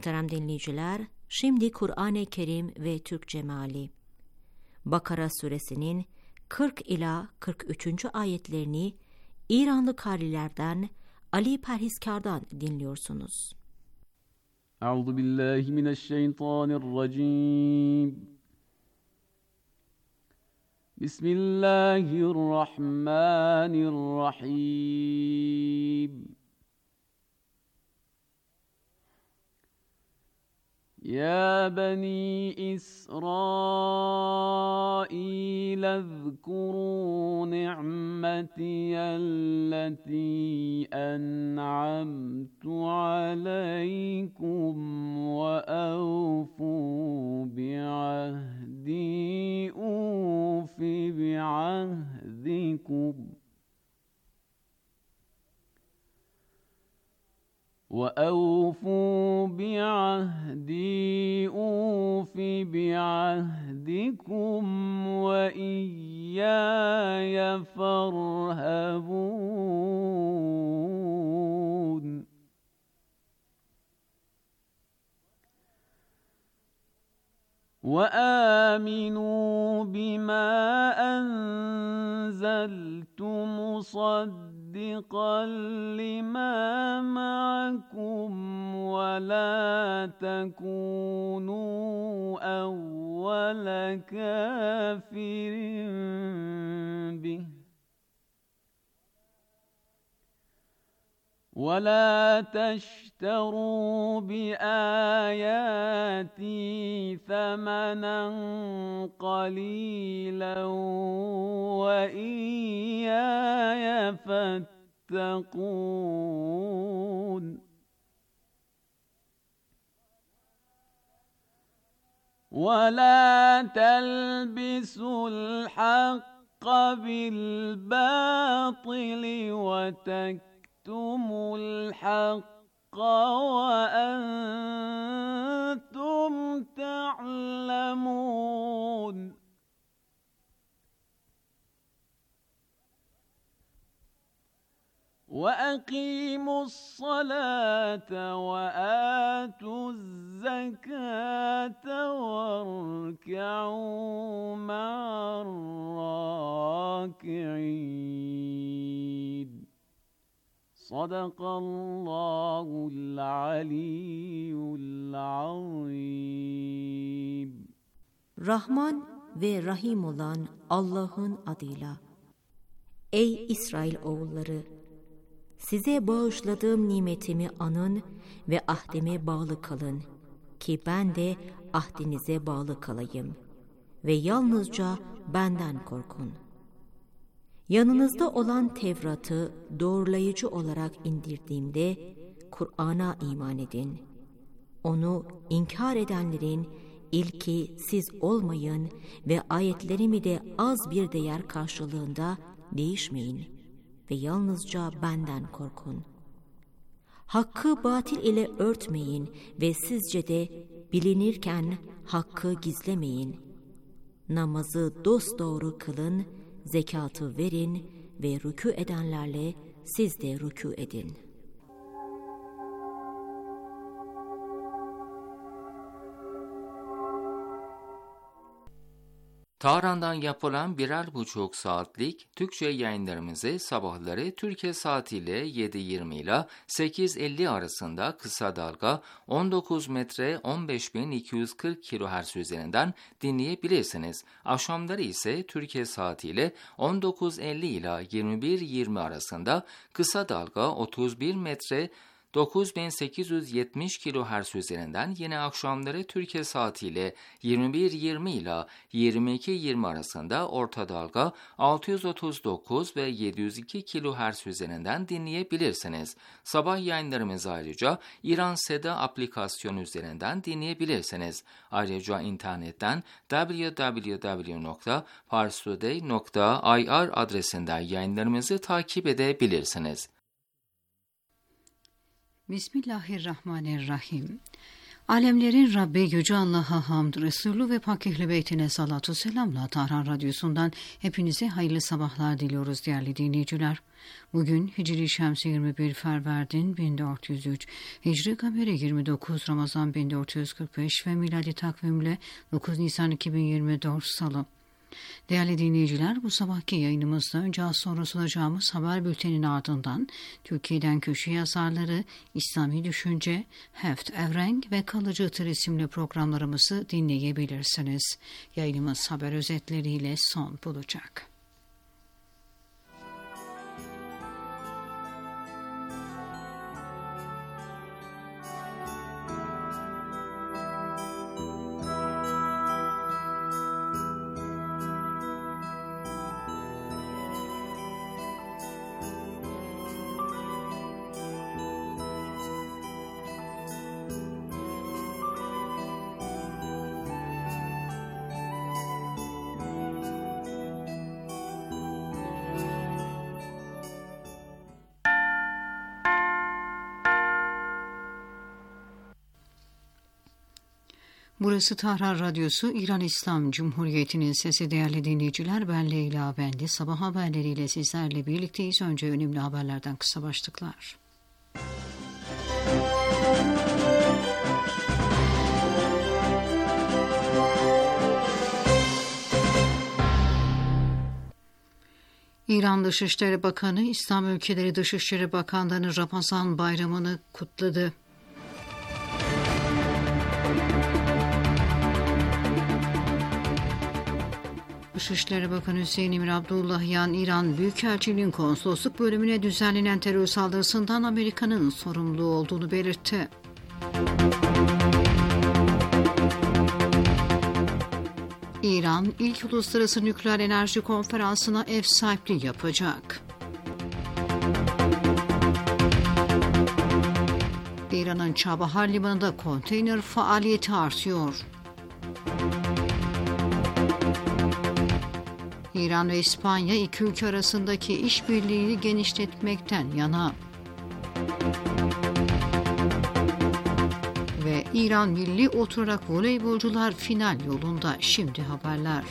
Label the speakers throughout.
Speaker 1: Muhterem dinleyiciler, şimdi Kur'an-ı Kerim ve Türkçe meali. Bakara suresinin 40 ila 43. ayetlerini İranlı karilerden Ali Perhiskar'dan dinliyorsunuz.
Speaker 2: Euzubillahimineşşeytanirracim. Bismillahirrahmanirrahim. يا بني إسرائيل اذكروا نعمتي التي أنعمت عليكم وأوفوا بعهدي أوف بعهدكم وأوفوا بعهدي أوف بعهدكم وإياي فارهبون وآمنوا بما أنزلت مصدقا لما معكم ولا تكونوا أول كافر به ولا تشتروا بآياتي ثمنا قليلا وإياي فاتقون ولا تلبسوا الحق بالباطل وتكتموا الحق وأنتم تعلمون وأقيموا الصلاة وآتوا الزكاة واركعوا مع الراكعين صدق الله العلي العظيم.
Speaker 1: Rahman ve Rahim olan Allah'ın adıyla. Ey İsrail oğulları! Size bağışladığım nimetimi anın ve ahdime bağlı kalın ki ben de ahdinize bağlı kalayım ve yalnızca benden korkun. Yanınızda olan Tevrat'ı doğrulayıcı olarak indirdiğimde Kur'an'a iman edin. Onu inkar edenlerin ilki siz olmayın ve ayetlerimi de az bir değer karşılığında değişmeyin ve yalnızca benden korkun. Hakkı batil ile örtmeyin ve sizce de bilinirken hakkı gizlemeyin. Namazı dosdoğru kılın, zekatı verin ve rükû edenlerle siz de rükû edin.
Speaker 3: Tahran'dan yapılan 1,5 saatlik Türkçe yayınlarımızı sabahları Türkiye saatiyle 7:20 ile 8:50 arasında kısa dalga 19 metre 15.240 kHz üzerinden dinleyebilirsiniz. Akşamları ise Türkiye saatiyle 19:50 ile 21:20 arasında kısa dalga 31 metre 9870 kHz üzerinden yine akşamları Türkiye saatiyle 21:20 ile 22:20 arasında orta dalga 639 ve 702 kHz üzerinden dinleyebilirsiniz. Sabah yayınlarımızı ayrıca İran Seda aplikasyonu üzerinden dinleyebilirsiniz. Ayrıca internetten www.parstoday.ir adresinden yayınlarımızı takip edebilirsiniz.
Speaker 4: Bismillahirrahmanirrahim. Alemlerin Rabbi Yüce Allah'a hamd, Resulü ve Pak Ehl-i Beytine salatu selamla Tahran Radyosu'ndan hepinize hayırlı sabahlar diliyoruz değerli dinleyiciler. Bugün Hicri Şemsi 21 Ferverdin 1403, Hicri Kameri 29 Ramazan 1445 ve miladi takvimle 9 Nisan 2024 Salı. Değerli dinleyiciler, bu sabahki yayınımızda önce az sonra sunacağımız haber bülteninin ardından Türkiye'den köşe yazarları, İslami düşünce, Heft Evrenk ve Kalıcı Tır isimli programlarımızı dinleyebilirsiniz. Yayınımız haber özetleriyle son bulacak. Burası Tahran Radyosu, İran İslam Cumhuriyeti'nin sesi değerli dinleyiciler. Ben Leyla Bendi. Sabah haberleriyle sizlerle birlikteyiz. Önce önemli haberlerden kısa başlıklar. İran Dışişleri Bakanı, İslam Ülkeleri Dışişleri Bakanları'nın Ramazan Bayramı'nı kutladı. Dışişleri Bakanı Hüseyin Emir Abdullahian, İran Büyükelçiliğin konsolosluk bölümüne düzenlenen terör saldırısından Amerika'nın sorumlu olduğunu belirtti. İran, ilk uluslararası nükleer enerji konferansına ev sahipliği yapacak. İran'ın Çabahar Limanı'nda konteyner faaliyeti artıyor. İran ve İspanya iki ülke arasındaki işbirliğini genişletmekten yana. Ve İran milli oturarak voleybolcular final yolunda. Şimdi haberler.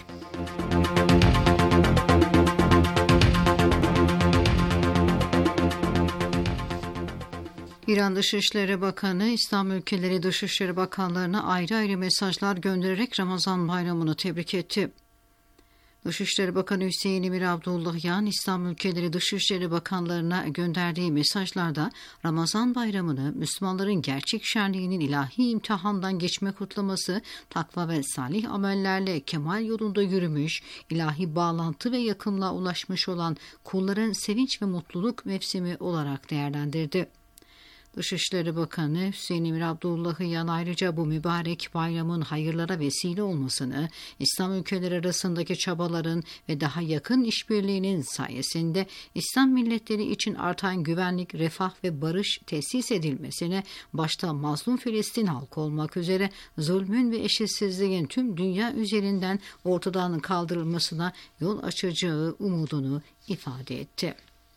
Speaker 4: İran Dışişleri Bakanı, İslam Ülkeleri Dışişleri Bakanlarına ayrı ayrı mesajlar göndererek Ramazan Bayramı'nı tebrik etti. Dışişleri Bakanı Hüseyin Emir Abdullahian, İslam Ülkeleri Dışişleri Bakanlarına gönderdiği mesajlarda Ramazan Bayramı'nı Müslümanların gerçek şenliğinin ilahi imtihandan geçme kutlaması, takva ve salih amellerle kemal yolunda yürümüş, ilahi bağlantı ve yakınlığa ulaşmış olan kulların sevinç ve mutluluk mevsimi olarak değerlendirdi. Dışişleri Bakanı Hüseyin Emir Abdullahian ayrıca bu mübarek bayramın hayırlara vesile olmasını, İslam ülkeleri arasındaki çabaların ve daha yakın işbirliğinin sayesinde İslam milletleri için artan güvenlik, refah ve barış tesis edilmesine, başta mazlum Filistin halkı olmak üzere zulmün ve eşitsizliğin tüm dünya üzerinden ortadan kaldırılmasına yol açacağı umudunu ifade etti.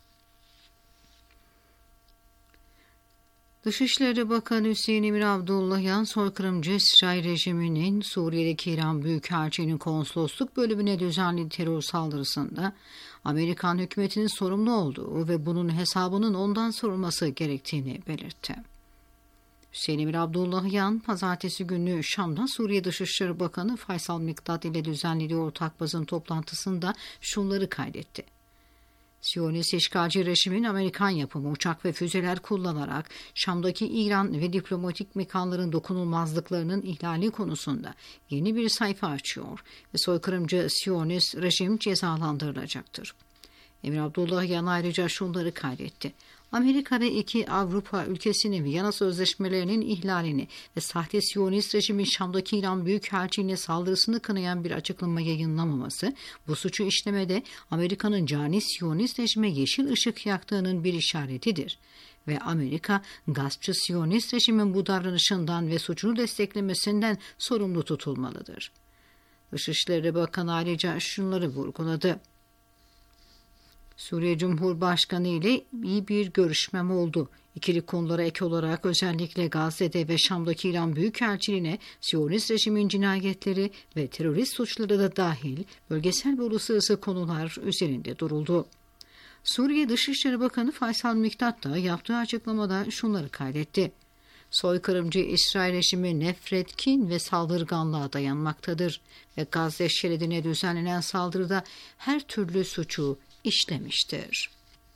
Speaker 4: Dışişleri Bakanı Hüseyin Emir Abdullahian, soykırımcı İsrail rejiminin Suriye'deki İran Büyükelçiliğinin konsolosluk bölümüne düzenlediği terör saldırısında Amerikan hükümetinin sorumlu olduğu ve bunun hesabının ondan sorulması gerektiğini belirtti. Hüseyin Emir Abdullahian, pazartesi günü Şam'da Suriye Dışişleri Bakanı Faysal Mikdad ile düzenlediği ortak basın toplantısında şunları kaydetti. Siyonist işgalci rejimin Amerikan yapımı uçak ve füzeler kullanarak Şam'daki İran ve diplomatik mekanların dokunulmazlıklarının ihlali konusunda yeni bir sayfa açıyor ve soykırımcı Siyonist rejim cezalandırılacaktır. Emir Abdullahian ayrıca şunları kaydetti. Amerika ve iki Avrupa ülkesinin Viyana Sözleşmelerinin ihlalini ve sahte Siyonist rejimin Şam'daki İran Büyükelçiliğine saldırısını kınayan bir açıklama yayınlamaması, bu suçu işlemede Amerika'nın cani Siyonist rejime yeşil ışık yaktığının bir işaretidir. Ve Amerika, gaspçı Siyonist rejimin bu davranışından ve suçunu desteklemesinden sorumlu tutulmalıdır. Dışişleri Bakanı ayrıca şunları vurguladı. Suriye Cumhurbaşkanı ile iyi bir görüşmem oldu. İkili konulara ek olarak özellikle Gazze'de ve Şam'daki İran Büyükelçiliğine Siyonist rejimin cinayetleri ve terörist suçları da dahil bölgesel ve uluslararası konular üzerinde duruldu. Suriye Dışişleri Bakanı Faysal Miktat da yaptığı açıklamada şunları kaydetti. Soykırımcı İsrail rejimi nefret, kin ve saldırganlığa dayanmaktadır ve Gazze şeridine düzenlenen saldırıda her türlü suçu işlemiştir.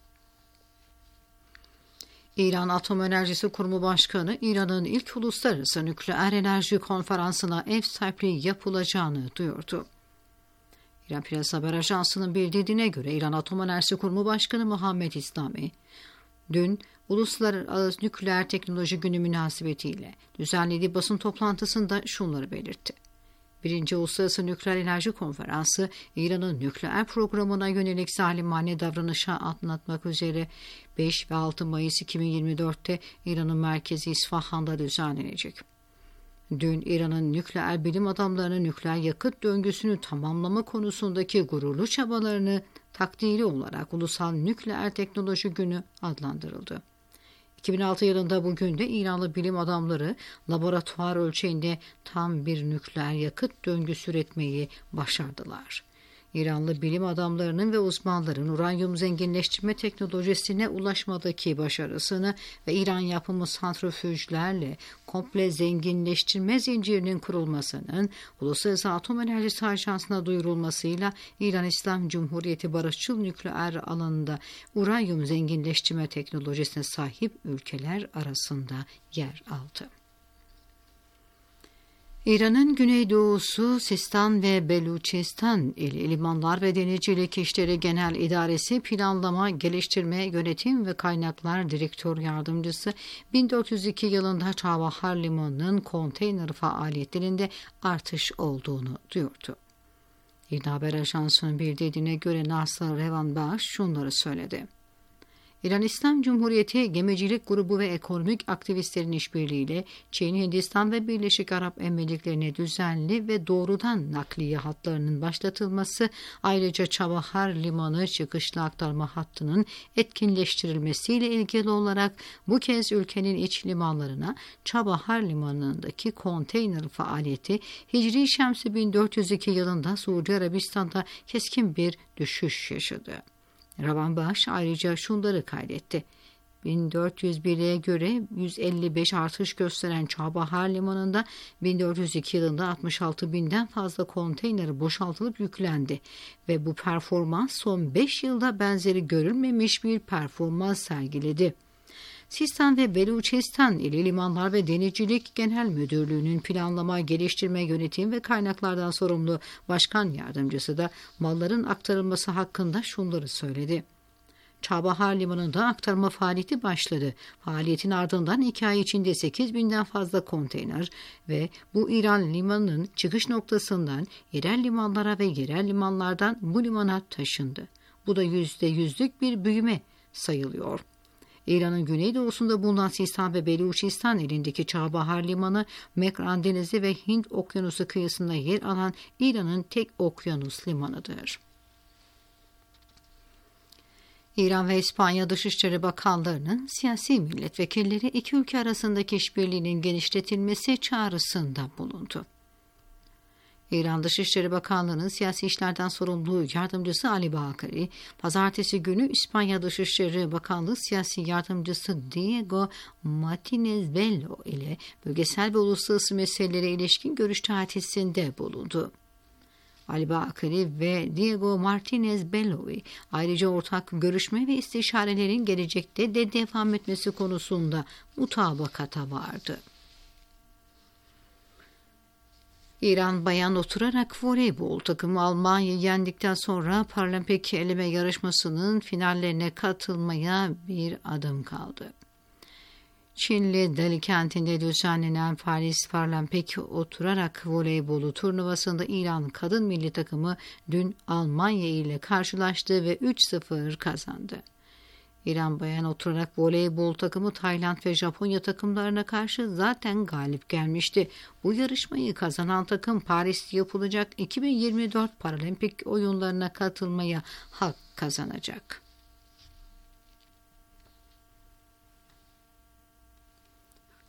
Speaker 4: İran Atom Enerjisi Kurumu Başkanı, İran'ın ilk uluslararası nükleer enerji konferansına ev sahipliği yapılacağını duyurdu. İran Press Haber Ajansı'nın bildirdiğine göre İran Atom Enerjisi Kurumu Başkanı Muhammed İslami, dün Uluslararası Nükleer Teknoloji Günü münasebetiyle düzenlediği basın toplantısında şunları belirtti. 1. Uluslararası Nükleer Enerji Konferansı, İran'ın nükleer programına yönelik zalimane davranışa anlatmak üzere 5 ve 6 Mayıs 2024'te İran'ın merkezi İsfahan'da düzenlenecek. Dün İran'ın nükleer bilim adamlarının nükleer yakıt döngüsünü tamamlama konusundaki gururlu çabalarını takdiri olarak Ulusal Nükleer Teknoloji Günü adlandırıldı. 2006 yılında bugün de İranlı bilim adamları laboratuvar ölçeğinde tam bir nükleer yakıt döngüsü üretmeyi başardılar. İranlı bilim adamlarının ve uzmanların uranyum zenginleştirme teknolojisine ulaşmadaki başarısını ve İran yapımı santrifüjlerle komple zenginleştirme zincirinin kurulmasının Uluslararası Atom Enerjisi Ajansı'na duyurulmasıyla İran İslam Cumhuriyeti barışçıl nükleer alanında uranyum zenginleştirme teknolojisine sahip ülkeler arasında yer aldı. İran'ın güneydoğusu Sistan ve Beluçistan İl Limanlar ve Denizcilik İşleri Genel İdaresi Planlama, Geliştirme, Yönetim ve Kaynaklar Direktör Yardımcısı 1402 yılında Çabahar Limanı'nın konteyner faaliyetlerinde artış olduğunu duyurdu. İran Haber Ajansı'nın bildirdiğine göre Nasr Revanbaş şunları söyledi. İran İslam Cumhuriyeti Gemicilik Grubu ve ekonomik aktivistlerin işbirliğiyle Çin, Hindistan ve Birleşik Arap Emirlikleri'ne düzenli ve doğrudan nakliye hatlarının başlatılması, ayrıca Çabahar Limanı çıkışlı aktarma hattının etkinleştirilmesiyle ilgili olarak bu kez ülkenin iç limanlarına Çabahar Limanı'ndaki konteyner faaliyeti Hicri Şemsi 1402 yılında Suudi Arabistan'da keskin bir düşüş yaşadı. Ravanbaş ayrıca şunları kaydetti. 1401'e göre 155 artış gösteren Çabahar Limanı'nda 1402 yılında 66 binden fazla konteyner boşaltılıp yüklendi ve bu performans son 5 yılda benzeri görülmemiş bir performans sergiledi. Sistan ve Beluçistan İl Limanlar ve Denizcilik Genel Müdürlüğü'nün Planlama, Geliştirme, Yönetim ve Kaynaklardan sorumlu Başkan Yardımcısı da malların aktarılması hakkında şunları söyledi. Çabahar Limanı'nda aktarma faaliyeti başladı. Faaliyetin ardından 2 ay içinde 8 binden fazla konteyner ve bu İran limanının çıkış noktasından yerel limanlara ve yerel limanlardan bu limana taşındı. Bu da %100'lük bir büyüme sayılıyor. İran'ın güneydoğusunda bulunan Sistan ve Beluçistan ilindeki Çabahar Limanı, Mekran Denizi ve Hint Okyanusu kıyısında yer alan İran'ın tek okyanus limanıdır. İran ve İspanya Dışişleri Bakanlarının siyasi milletvekilleri iki ülke arasındaki işbirliğinin genişletilmesi çağrısında bulundu. İran Dışişleri Bakanlığı'nın siyasi işlerden sorumlu yardımcısı Ali Bakari, pazartesi günü İspanya Dışişleri Bakanlığı siyasi yardımcısı Diego Martinez Bello ile bölgesel ve uluslararası meselelere ilişkin görüş tatilinde bulundu. Ali Bakari ve Diego Martinez Bello'yu ayrıca ortak görüşme ve istişarelerin gelecekte de devam etmesi konusunda mutabakata vardı. İran bayan oturarak voleybol takımı Almanya'yı yendikten sonra paralimpik eleme yarışmasının finallerine katılmaya bir adım kaldı. Çinli Dali kentinde düzenlenen Paris Paralimpik oturarak voleybolu turnuvasında İran kadın milli takımı dün Almanya ile karşılaştı ve 3-0 kazandı. İran bayan oturarak voleybol takımı Tayland ve Japonya takımlarına karşı zaten galip gelmişti. Bu yarışmayı kazanan takım Paris'te yapılacak 2024 Paralimpik oyunlarına katılmaya hak kazanacak.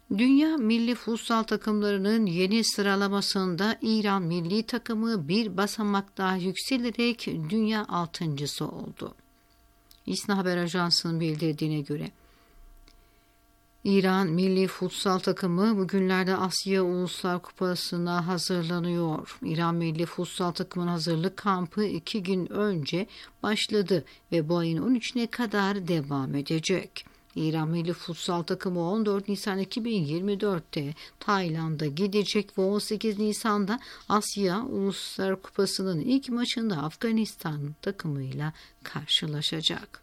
Speaker 4: Dünya milli futsal takımlarının yeni sıralamasında İran milli takımı bir basamak daha yükselerek dünya 6.'sı oldu. İSNA Haber Ajansı'nın bildirdiğine göre İran milli futsal takımı bugünlerde Asya Uluslar Kupası'na hazırlanıyor. İran milli futsal takımının hazırlık kampı 2 gün önce başladı ve bu ayın 13'üne kadar devam edecek. İran milli futsal takımı 14 Nisan 2024'te Tayland'a gidecek ve 18 Nisan'da Asya Uluslar Kupası'nın ilk maçında Afganistan takımıyla karşılaşacak.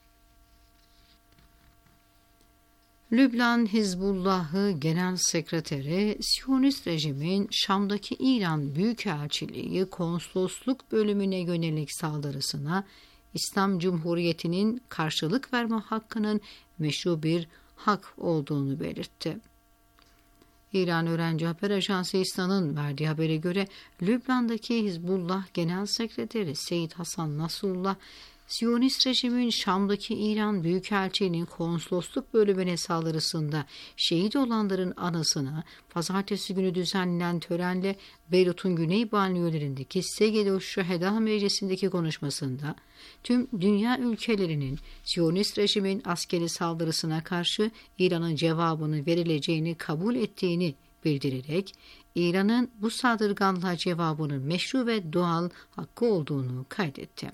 Speaker 4: Lübnan Hizbullahı Genel Sekreteri, Siyonist rejimin Şam'daki İran Büyükelçiliği Konsolosluk bölümüne yönelik saldırısına İslam Cumhuriyeti'nin karşılık verme hakkının meşru bir hak olduğunu belirtti. İran Öğrenci Haber Ajansı İSNA'nın verdiği habere göre Lübnan'daki Hizbullah Genel Sekreteri Seyyid Hasan Nasrullah, Siyonist rejimin Şam'daki İran Büyükelçiliğinin konsolosluk bölümüne saldırısında şehit olanların anısına pazartesi günü düzenlenen törenle Beyrut'un güney banliyölerindeki Seged-i Şüheda Meclisi'ndeki konuşmasında tüm dünya ülkelerinin Siyonist rejimin askeri saldırısına karşı İran'ın cevabını verileceğini kabul ettiğini bildirerek İran'ın bu saldırganlığa cevabının meşru ve doğal hakkı olduğunu kaydetti.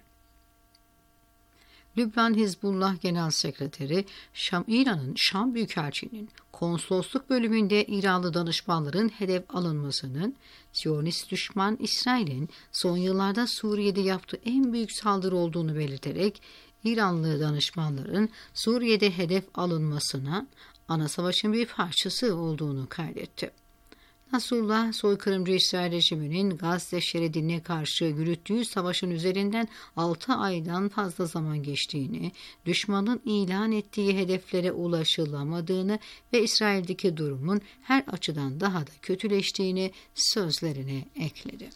Speaker 4: Lübnan Hizbullah Genel Sekreteri, İran'ın Şam Büyükelçiliğinin konsolosluk bölümünde İranlı danışmanların hedef alınmasının, Siyonist düşman İsrail'in son yıllarda Suriye'de yaptığı en büyük saldırı olduğunu belirterek, İranlı danışmanların Suriye'de hedef alınmasına ana savaşın bir parçası olduğunu kaydetti. Nasrullah, soykırımcı İsrail rejiminin Gazze şeridine karşı yürüttüğü savaşın üzerinden 6 aydan fazla zaman geçtiğini, düşmanın ilan ettiği hedeflere ulaşılamadığını ve İsrail'deki durumun her açıdan daha da kötüleştiğini sözlerine ekledi.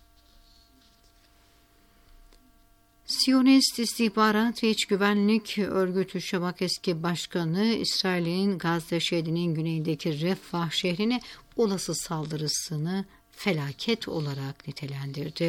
Speaker 4: Siyonist İstihbarat ve İç Güvenlik Örgütü Şabak eski başkanı, İsrail'in Gazze şeridinin güneyindeki Refah şehrine olası saldırısını felaket olarak nitelendirdi.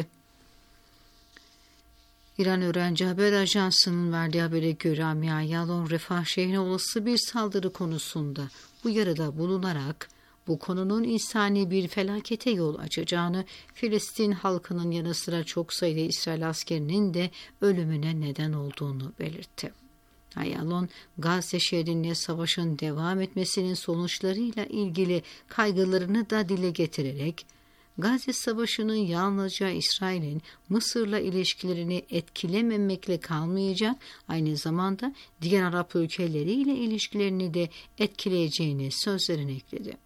Speaker 4: İran Öğrenci Haber Ajansı'nın verdiği habere göre Amir Yalon, Refah şehrine olası bir saldırı konusunda uyarıda bulunarak bu konunun insani bir felakete yol açacağını, Filistin halkının yanı sıra çok sayıda İsrail askerinin de ölümüne neden olduğunu belirtti. Ayalon, Gazze şehrinde savaşın devam etmesinin sonuçlarıyla ilgili kaygılarını da dile getirerek, Gazze Savaşı'nın yalnızca İsrail'in Mısır'la ilişkilerini etkilememekle kalmayacak, aynı zamanda diğer Arap ülkeleriyle ilişkilerini de etkileyeceğini sözlerine ekledi.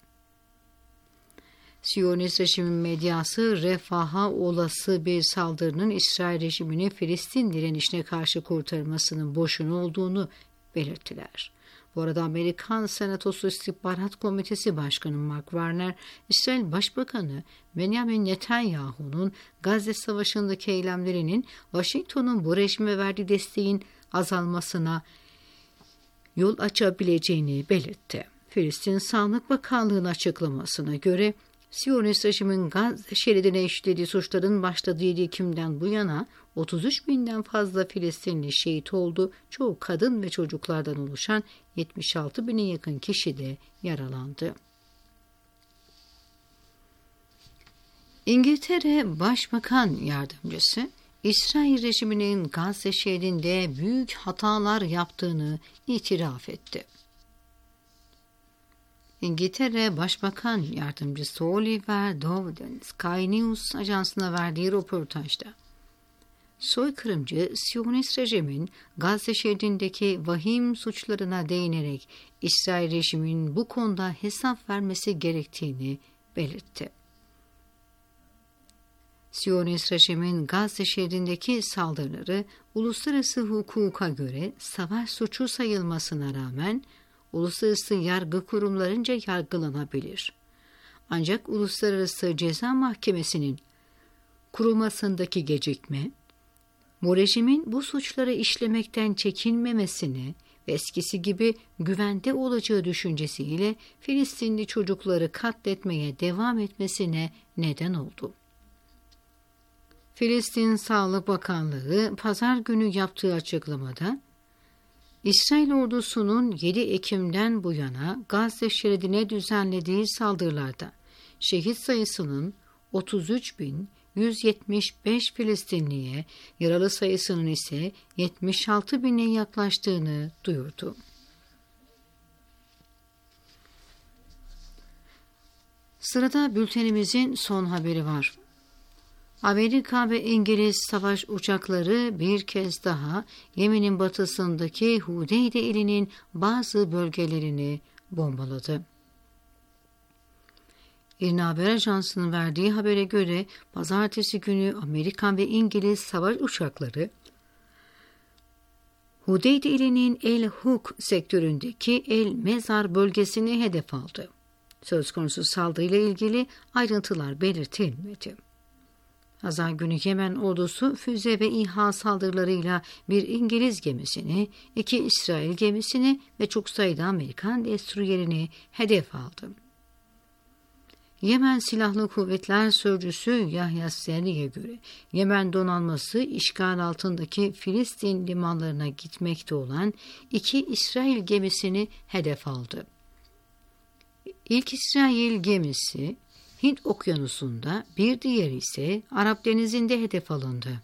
Speaker 4: Siyonist rejimin medyası, Refah'a olası bir saldırının İsrail rejiminin Filistin direnişine karşı kurtarmasının boşuna olduğunu belirttiler. Bu arada Amerikan Senatosu İstihbarat Komitesi Başkanı Mark Warner, İsrail Başbakanı Benjamin Netanyahu'nun Gazze Savaşı'ndaki eylemlerinin Washington'un bu rejime verdiği desteğin azalmasına yol açabileceğini belirtti. Filistin Sağlık Bakanlığı'nın açıklamasına göre, Siyonist rejimin Gazze şeridine işlediği suçların başladığı 7 Ekim'den bu yana 33 binden fazla Filistinli şehit oldu. Çoğu kadın ve çocuklardan oluşan 76 bine yakın kişi de yaralandı. İngiltere Başbakan Yardımcısı, İsrail rejiminin Gazze şeridinde büyük hatalar yaptığını itiraf etti. İngiltere Başbakan Yardımcısı Oliver Dowden, Sky News ajansına verdiği röportajda, soykırımcı Siyonist rejimin Gazze şeridindeki vahim suçlarına değinerek İsrail rejiminin bu konuda hesap vermesi gerektiğini belirtti. Siyonist rejimin Gazze şeridindeki saldırıları uluslararası hukuka göre savaş suçu sayılmasına rağmen uluslararası yargı kurumlarınca yargılanabilir. Ancak Uluslararası Ceza Mahkemesi'nin kurulmasındaki gecikme, bu rejimin bu suçları işlemekten çekinmemesini ve eskisi gibi güvende olacağı düşüncesiyle Filistinli çocukları katletmeye devam etmesine neden oldu. Filistin Sağlık Bakanlığı Pazar günü yaptığı açıklamada, İsrail ordusunun 7 Ekim'den bu yana Gazze şeridine düzenlediği saldırılarda şehit sayısının 33.175 Filistinliye, yaralı sayısının ise 76.000'e yaklaştığını duyurdu. Sırada bültenimizin son haberi var. Amerika ve İngiliz savaş uçakları bir kez daha Yemen'in batısındaki Hudeyde ilinin bazı bölgelerini bombaladı. İRNA Haber Ajansı'nın verdiği habere göre pazartesi günü Amerikan ve İngiliz savaş uçakları Hudeyde ilinin El Huk sektöründeki El Mezar bölgesini hedef aldı. Söz konusu saldırıyla ilgili ayrıntılar belirtilmedi. Pazar günü Yemen ordusu füze ve İHA saldırılarıyla bir İngiliz gemisini, 2 İsrail gemisini ve çok sayıda Amerikan destroyerini hedef aldı. Yemen Silahlı Kuvvetler Sözcüsü Yahya Serri'ye göre Yemen donanması işgal altındaki Filistin limanlarına gitmekte olan 2 İsrail gemisini hedef aldı. İlk İsrail gemisi Hint Okyanusu'nda, bir diğeri ise Arap Denizi'nde hedef alındı.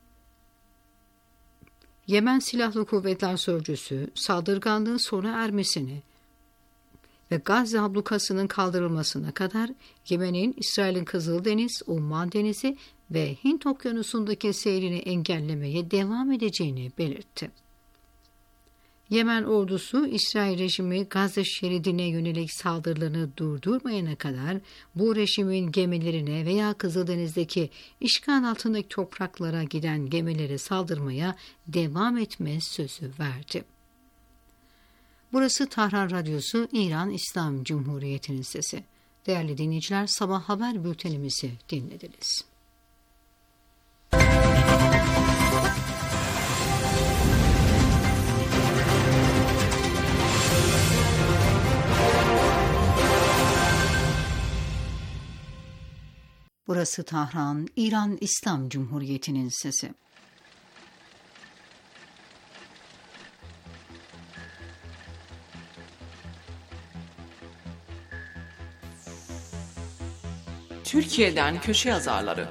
Speaker 4: Yemen Silahlı Kuvvetler Sözcüsü saldırganlığın sona ermesini ve Gazze ablukasının kaldırılmasına kadar Yemen'in İsrail'in Kızıldeniz, Umman Denizi ve Hint Okyanusu'ndaki seyrini engellemeye devam edeceğini belirtti. Yemen ordusu İsrail rejimi Gazze şeridine yönelik saldırılarını durdurmayana kadar bu rejimin gemilerine veya Kızıldeniz'deki işgal altındaki topraklara giden gemilere saldırmaya devam etme sözü verdi. Burası Tahran Radyosu, İran İslam Cumhuriyeti'nin sesi. Değerli dinleyiciler, sabah haber bültenimizi dinlediniz. Burası Tahran, İran İslam Cumhuriyeti'nin sesi.
Speaker 5: Türkiye'den köşe yazarları.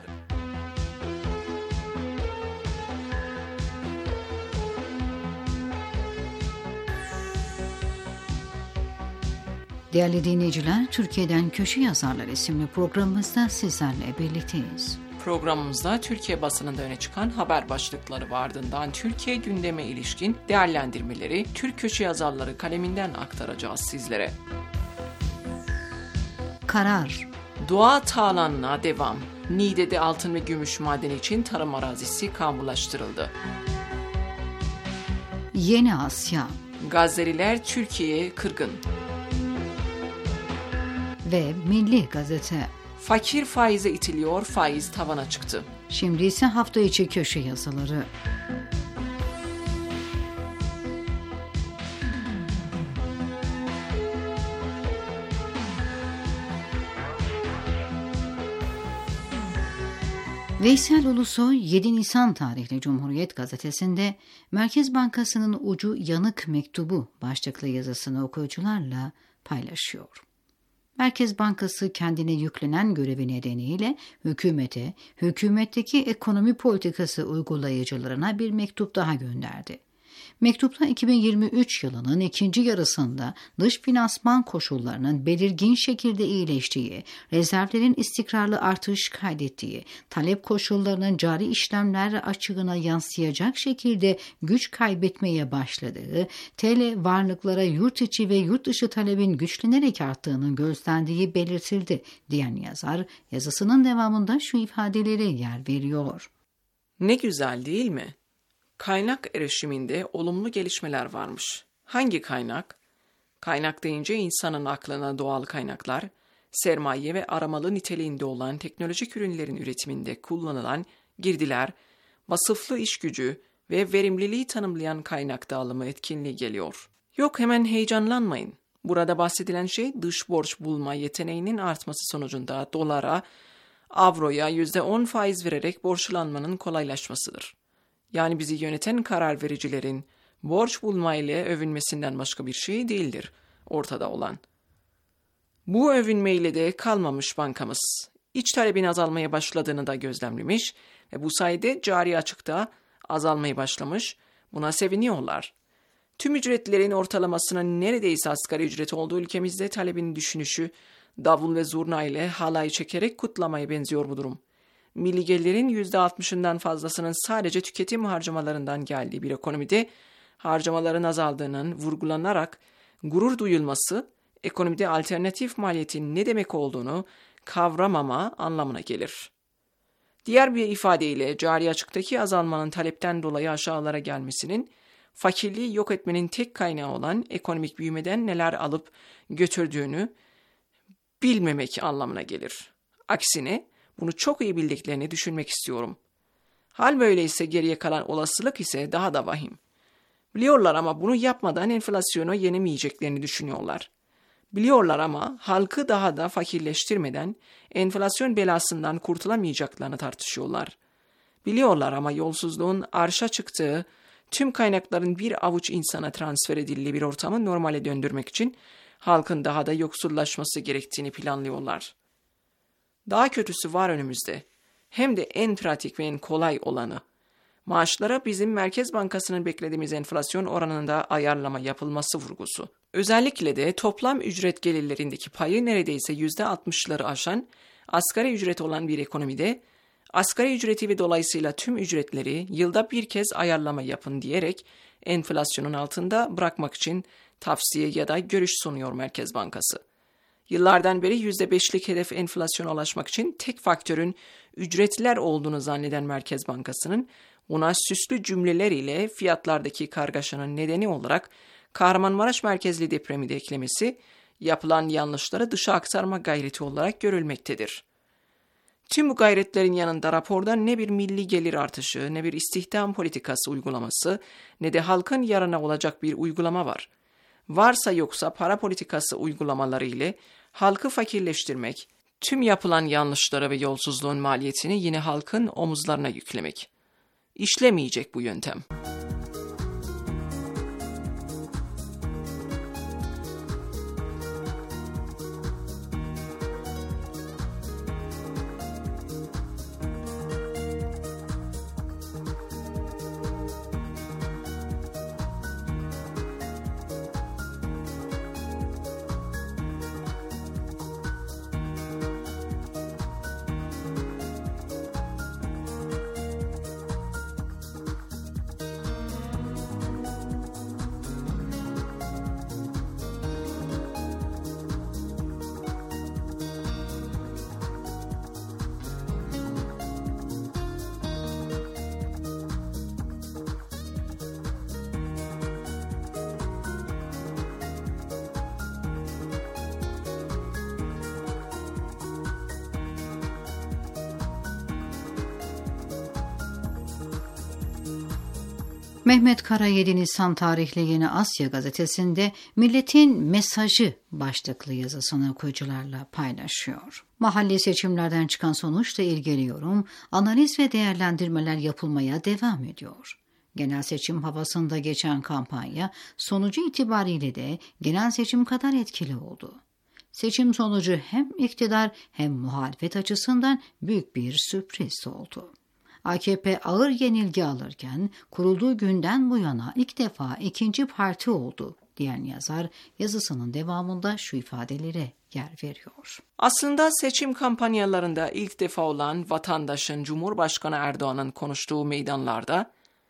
Speaker 4: Değerli dinleyiciler, Türkiye'den Köşe Yazarlar isimli programımızda sizlerle birlikteyiz.
Speaker 5: Programımızda Türkiye basınında öne çıkan haber başlıkları ardından Türkiye gündeme ilişkin değerlendirmeleri Türk köşe yazarları kaleminden aktaracağız sizlere.
Speaker 4: Karar.
Speaker 5: Doğa talanına devam. Niğde'de altın ve gümüş madeni için tarım arazisi kamulaştırıldı.
Speaker 4: Yeni Asya.
Speaker 5: Gazze'liler Türkiye'ye kırgın.
Speaker 4: Ve Milli Gazete.
Speaker 5: Fakir faize itiliyor, faiz tavana çıktı.
Speaker 4: Şimdi ise hafta içi köşe yazıları. Veysel Ulusoy 7 Nisan tarihli Cumhuriyet Gazetesi'nde Merkez Bankası'nın ucu yanık mektubu başlıklı yazısını okuyucularla paylaşıyor. Merkez Bankası kendine yüklenen görevi nedeniyle hükümete, hükümetteki ekonomi politikası uygulayıcılarına bir mektup daha gönderdi. Mektupta 2023 yılının ikinci yarısında dış finansman koşullarının belirgin şekilde iyileştiği, rezervlerin istikrarlı artış kaydettiği, talep koşullarının cari işlemler açığına yansıyacak şekilde güç kaybetmeye başladığı, TL varlıklara yurt içi ve yurt dışı talebin güçlenerek arttığının gözlendiği belirtildi diyen yazar, yazısının devamında şu ifadelere yer veriyor.
Speaker 5: Ne güzel değil mi? Kaynak erişiminde olumlu gelişmeler varmış. Hangi kaynak? Kaynak deyince insanın aklına doğal kaynaklar, sermaye ve aramalı niteliğinde olan teknolojik ürünlerin üretiminde kullanılan girdiler, vasıflı iş gücü, ve verimliliği tanımlayan kaynak dağılımı etkinliği geliyor. Yok, hemen heyecanlanmayın. Burada bahsedilen şey dış borç bulma yeteneğinin artması sonucunda dolara, avroya %10 faiz vererek borçlanmanın kolaylaşmasıdır. Yani bizi yöneten karar vericilerin borç bulma ile övünmesinden başka bir şey değildir ortada olan. Bu övünmeyle de kalmamış bankamız. İç talebin azalmaya başladığını da gözlemlemiş ve bu sayede cari açıkta azalmaya başlamış. Buna seviniyorlar. Tüm ücretlerin ortalamasının neredeyse asgari ücret olduğu ülkemizde talebin düşünüşü davul ve zurna ile halay çekerek kutlamaya benziyor bu durum. Milli gelirin %60'ından fazlasının sadece tüketim harcamalarından geldiği bir ekonomide harcamaların azaldığının vurgulanarak gurur duyulması, ekonomide alternatif maliyetin ne demek olduğunu kavramama anlamına gelir. Diğer bir ifadeyle cari açıktaki azalmanın talepten dolayı aşağılara gelmesinin, fakirliği yok etmenin tek kaynağı olan ekonomik büyümeden neler alıp götürdüğünü bilmemek anlamına gelir. Aksine bunu çok iyi bildiklerini düşünmek istiyorum. Hal böyleyse geriye kalan olasılık ise daha da vahim. Biliyorlar ama bunu yapmadan enflasyonu yenemeyeceklerini düşünüyorlar. Biliyorlar ama halkı daha da fakirleştirmeden enflasyon belasından kurtulamayacaklarını tartışıyorlar. Biliyorlar ama yolsuzluğun arşa çıktığı, tüm kaynakların bir avuç insana transfer edildiği bir ortamı normale döndürmek için halkın daha da yoksullaşması gerektiğini planlıyorlar. Daha kötüsü var önümüzde. Hem de en pratik ve en kolay olanı. Maaşlara bizim Merkez Bankası'nın beklediğimiz enflasyon oranında ayarlama yapılması vurgusu. Özellikle de toplam ücret gelirlerindeki payı neredeyse %60'ları aşan asgari ücret olan bir ekonomide asgari ücreti ve dolayısıyla tüm ücretleri yılda bir kez ayarlama yapın diyerek enflasyonun altında bırakmak için tavsiye ya da görüş sunuyor Merkez Bankası. Yıllardan beri %5'lik hedef enflasyona ulaşmak için tek faktörün ücretler olduğunu zanneden Merkez Bankası'nın buna süslü cümleler ile fiyatlardaki kargaşanın nedeni olarak Kahramanmaraş merkezli depremi de eklemesi yapılan yanlışları dışa aktarma gayreti olarak görülmektedir. Tüm bu gayretlerin yanında raporda ne bir milli gelir artışı, ne bir istihdam politikası uygulaması, ne de halkın yararına olacak bir uygulama var. Varsa yoksa para politikası uygulamaları ile halkı fakirleştirmek, tüm yapılan yanlışlara ve yolsuzluğun maliyetini yine halkın omuzlarına yüklemek. İşlemeyecek bu yöntem.
Speaker 4: Mehmet Kara 7 Nisan tarihli Yeni Asya gazetesinde Milletin Mesajı başlıklı yazısını okuyucularla paylaşıyor. Mahalli seçimlerden çıkan sonuçla ilgili yorum, analiz ve değerlendirmeler yapılmaya devam ediyor. Genel seçim havasında geçen kampanya sonucu itibariyle de genel seçim kadar etkili oldu. Seçim sonucu hem iktidar hem muhalefet açısından büyük bir sürpriz oldu. AKP ağır yenilgi alırken kurulduğu günden bu yana ilk defa ikinci parti oldu diyen yazar yazısının devamında şu ifadelere yer veriyor.
Speaker 5: Aslında seçim kampanyalarında ilk defa olan vatandaşın Cumhurbaşkanı Erdoğan'ın konuştuğu meydanlarda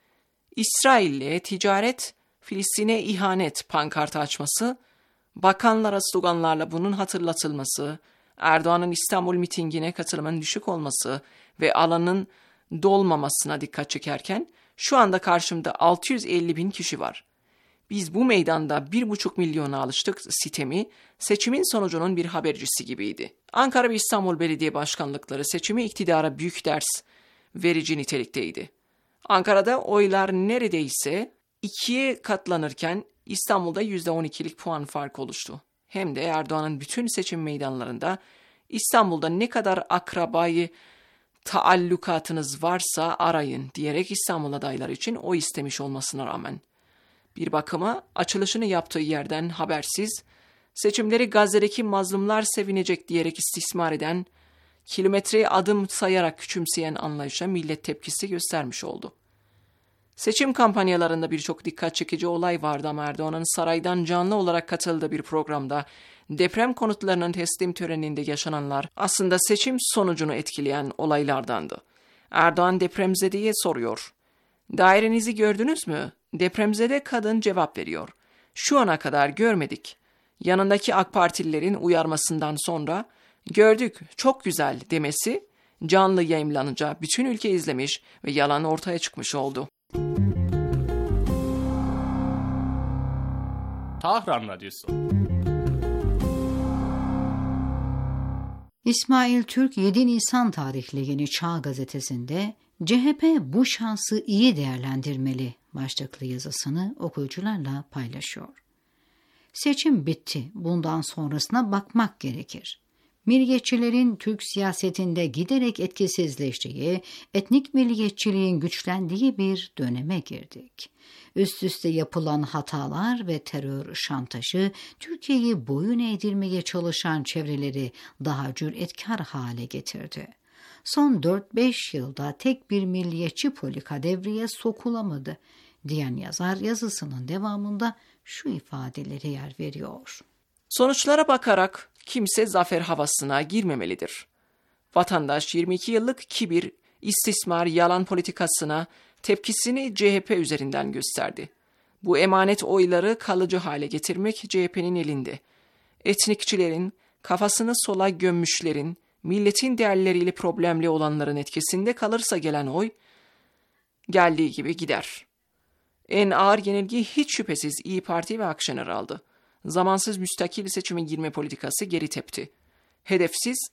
Speaker 5: İsrail'le ticaret, Filistin'e ihanet pankartı açması, bakanlara sloganlarla bunun hatırlatılması, Erdoğan'ın İstanbul mitingine katılımın düşük olması ve alanın dolmamasına dikkat çekerken şu anda karşımda 650 bin kişi var. Biz bu meydanda 1,5 milyona alıştık sitemi seçimin sonucunun bir habercisi gibiydi. Ankara ve İstanbul Belediye Başkanlıkları seçimi iktidara büyük ders verici nitelikteydi. Ankara'da oylar neredeyse 2'ye katlanırken İstanbul'da %12'lik puan farkı oluştu. Hem de Erdoğan'ın bütün seçim meydanlarında İstanbul'da ne kadar akrabayı taallukatınız varsa arayın diyerek İstanbul adayları için oy istemiş olmasına rağmen. Bir bakıma açılışını yaptığı yerden habersiz, seçimleri Gazze'deki mazlumlar sevinecek diyerek istismar eden, kilometreye adım sayarak küçümseyen anlayışa millet tepkisi göstermiş oldu. Seçim kampanyalarında birçok dikkat çekici olay vardı ama Erdoğan'ın saraydan canlı olarak katıldığı bir programda deprem konutlarının teslim töreninde yaşananlar aslında seçim sonucunu etkileyen olaylardandı. Erdoğan depremzedeye soruyor. Dairenizi gördünüz mü? Depremzede kadın cevap veriyor. Şu ana kadar görmedik. Yanındaki AK Partililerin uyarmasından sonra gördük çok güzel demesi canlı yayımlanınca bütün ülke izlemiş ve yalan ortaya çıkmış oldu.
Speaker 6: Tahran Radyosu.
Speaker 4: İsmail Türk 7 Nisan tarihli Yeni Çağ gazetesinde CHP bu şansı iyi değerlendirmeli başlıklı yazısını okuyucularla paylaşıyor. Seçim bitti. Bundan sonrasına bakmak gerekir. Milliyetçilerin Türk siyasetinde giderek etkisizleştiği, etnik milliyetçiliğin güçlendiği bir döneme girdik. Üst üste yapılan hatalar ve terör şantajı Türkiye'yi boyun eğdirmeye çalışan çevreleri daha cüretkar hale getirdi. Son 4-5 yılda tek bir milliyetçi politika devreye sokulamadı diyen yazar yazısının devamında şu ifadelere yer veriyor.
Speaker 5: Sonuçlara bakarak kimse zafer havasına girmemelidir. Vatandaş 22 yıllık kibir, istismar, yalan politikasına tepkisini CHP üzerinden gösterdi. Bu emanet oyları kalıcı hale getirmek CHP'nin elinde. Etnikçilerin, kafasını sola gömmüşlerin, milletin değerleriyle problemli olanların etkisinde kalırsa gelen oy, geldiği gibi gider. En ağır yenilgi hiç şüphesiz İYİ Parti ve Akşener aldı. Zamansız müstakil seçime girme politikası geri tepti. Hedefsiz,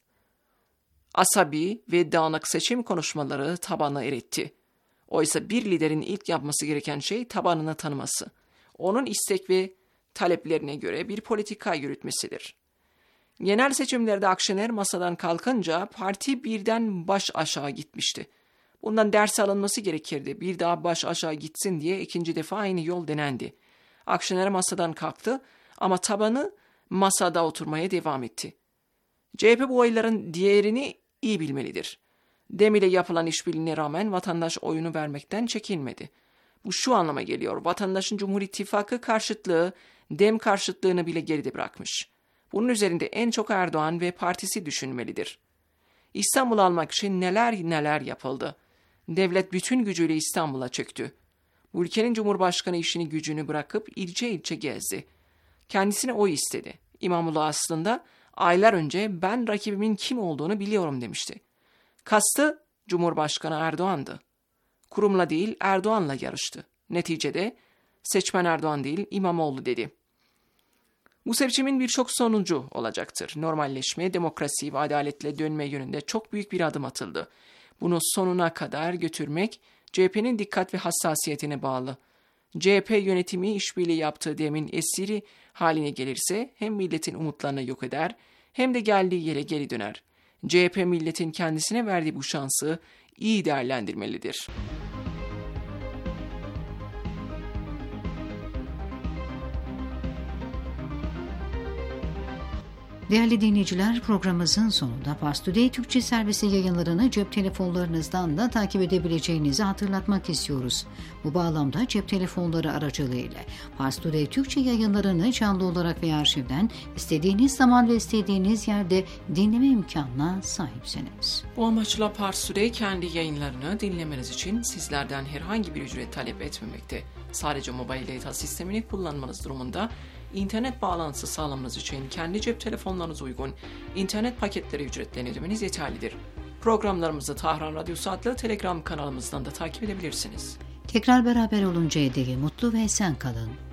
Speaker 5: asabi ve dağınık seçim konuşmaları tabanı eritti. Oysa bir liderin ilk yapması gereken şey tabanını tanıması. Onun istek ve taleplerine göre bir politika yürütmesidir. Genel seçimlerde Akşener masadan kalkınca parti birden baş aşağı gitmişti. Bundan ders alınması gerekirdi. Bir daha baş aşağı gitsin diye ikinci defa aynı yol denendi. Akşener masadan kalktı ama tabanı masada oturmaya devam etti. CHP bu oyların değerini iyi bilmelidir. DEM ile yapılan işbirliğine rağmen vatandaş oyunu vermekten çekinmedi. Bu şu anlama geliyor. Vatandaşın Cumhur İttifakı karşıtlığı, DEM karşıtlığını bile geride bırakmış. Bunun üzerinde en çok Erdoğan ve partisi düşünmelidir. İstanbul'u almak için neler yapıldı. Devlet bütün gücüyle İstanbul'a çöktü. Bu ülkenin Cumhurbaşkanı işini gücünü bırakıp ilçe gezdi. Kendisine oy istedi. İmamoğlu aslında aylar önce ben rakibimin kim olduğunu biliyorum demişti. Kastı Cumhurbaşkanı Erdoğan'dı. Kurumla değil Erdoğan'la yarıştı. Neticede seçmen Erdoğan değil İmamoğlu dedi. Bu seçimin birçok sonucu olacaktır. Normalleşme, demokrasi ve adaletle dönme yönünde çok büyük bir adım atıldı. Bunu sonuna kadar götürmek CHP'nin dikkat ve hassasiyetine bağlı. CHP yönetimi işbirliği yaptığı DEM'in esiri haline gelirse hem milletin umutlarını yok eder hem de geldiği yere geri döner. CHP milletin kendisine verdiği bu şansı iyi değerlendirmelidir.
Speaker 4: Değerli dinleyiciler, programımızın sonunda Pars Today Türkçe servisi yayınlarını cep telefonlarınızdan da takip edebileceğinizi hatırlatmak istiyoruz. Bu bağlamda cep telefonları aracılığıyla Pars Today Türkçe yayınlarını canlı olarak ve arşivden istediğiniz zaman ve istediğiniz yerde dinleme imkanına sahipsiniz.
Speaker 5: Bu amaçla Pars Today kendi yayınlarını dinlemeniz için sizlerden herhangi bir ücret talep etmemekte. Sadece mobil data sistemini kullanmanız durumunda İnternet bağlantısı sağlamanız için kendi cep telefonlarınıza uygun internet paketleri ücretlerini ödemeniz yeterlidir. Programlarımızı Tahran Radyosu adlı Telegram kanalımızdan da takip edebilirsiniz.
Speaker 4: Tekrar beraber oluncaya dek mutlu ve esen kalın.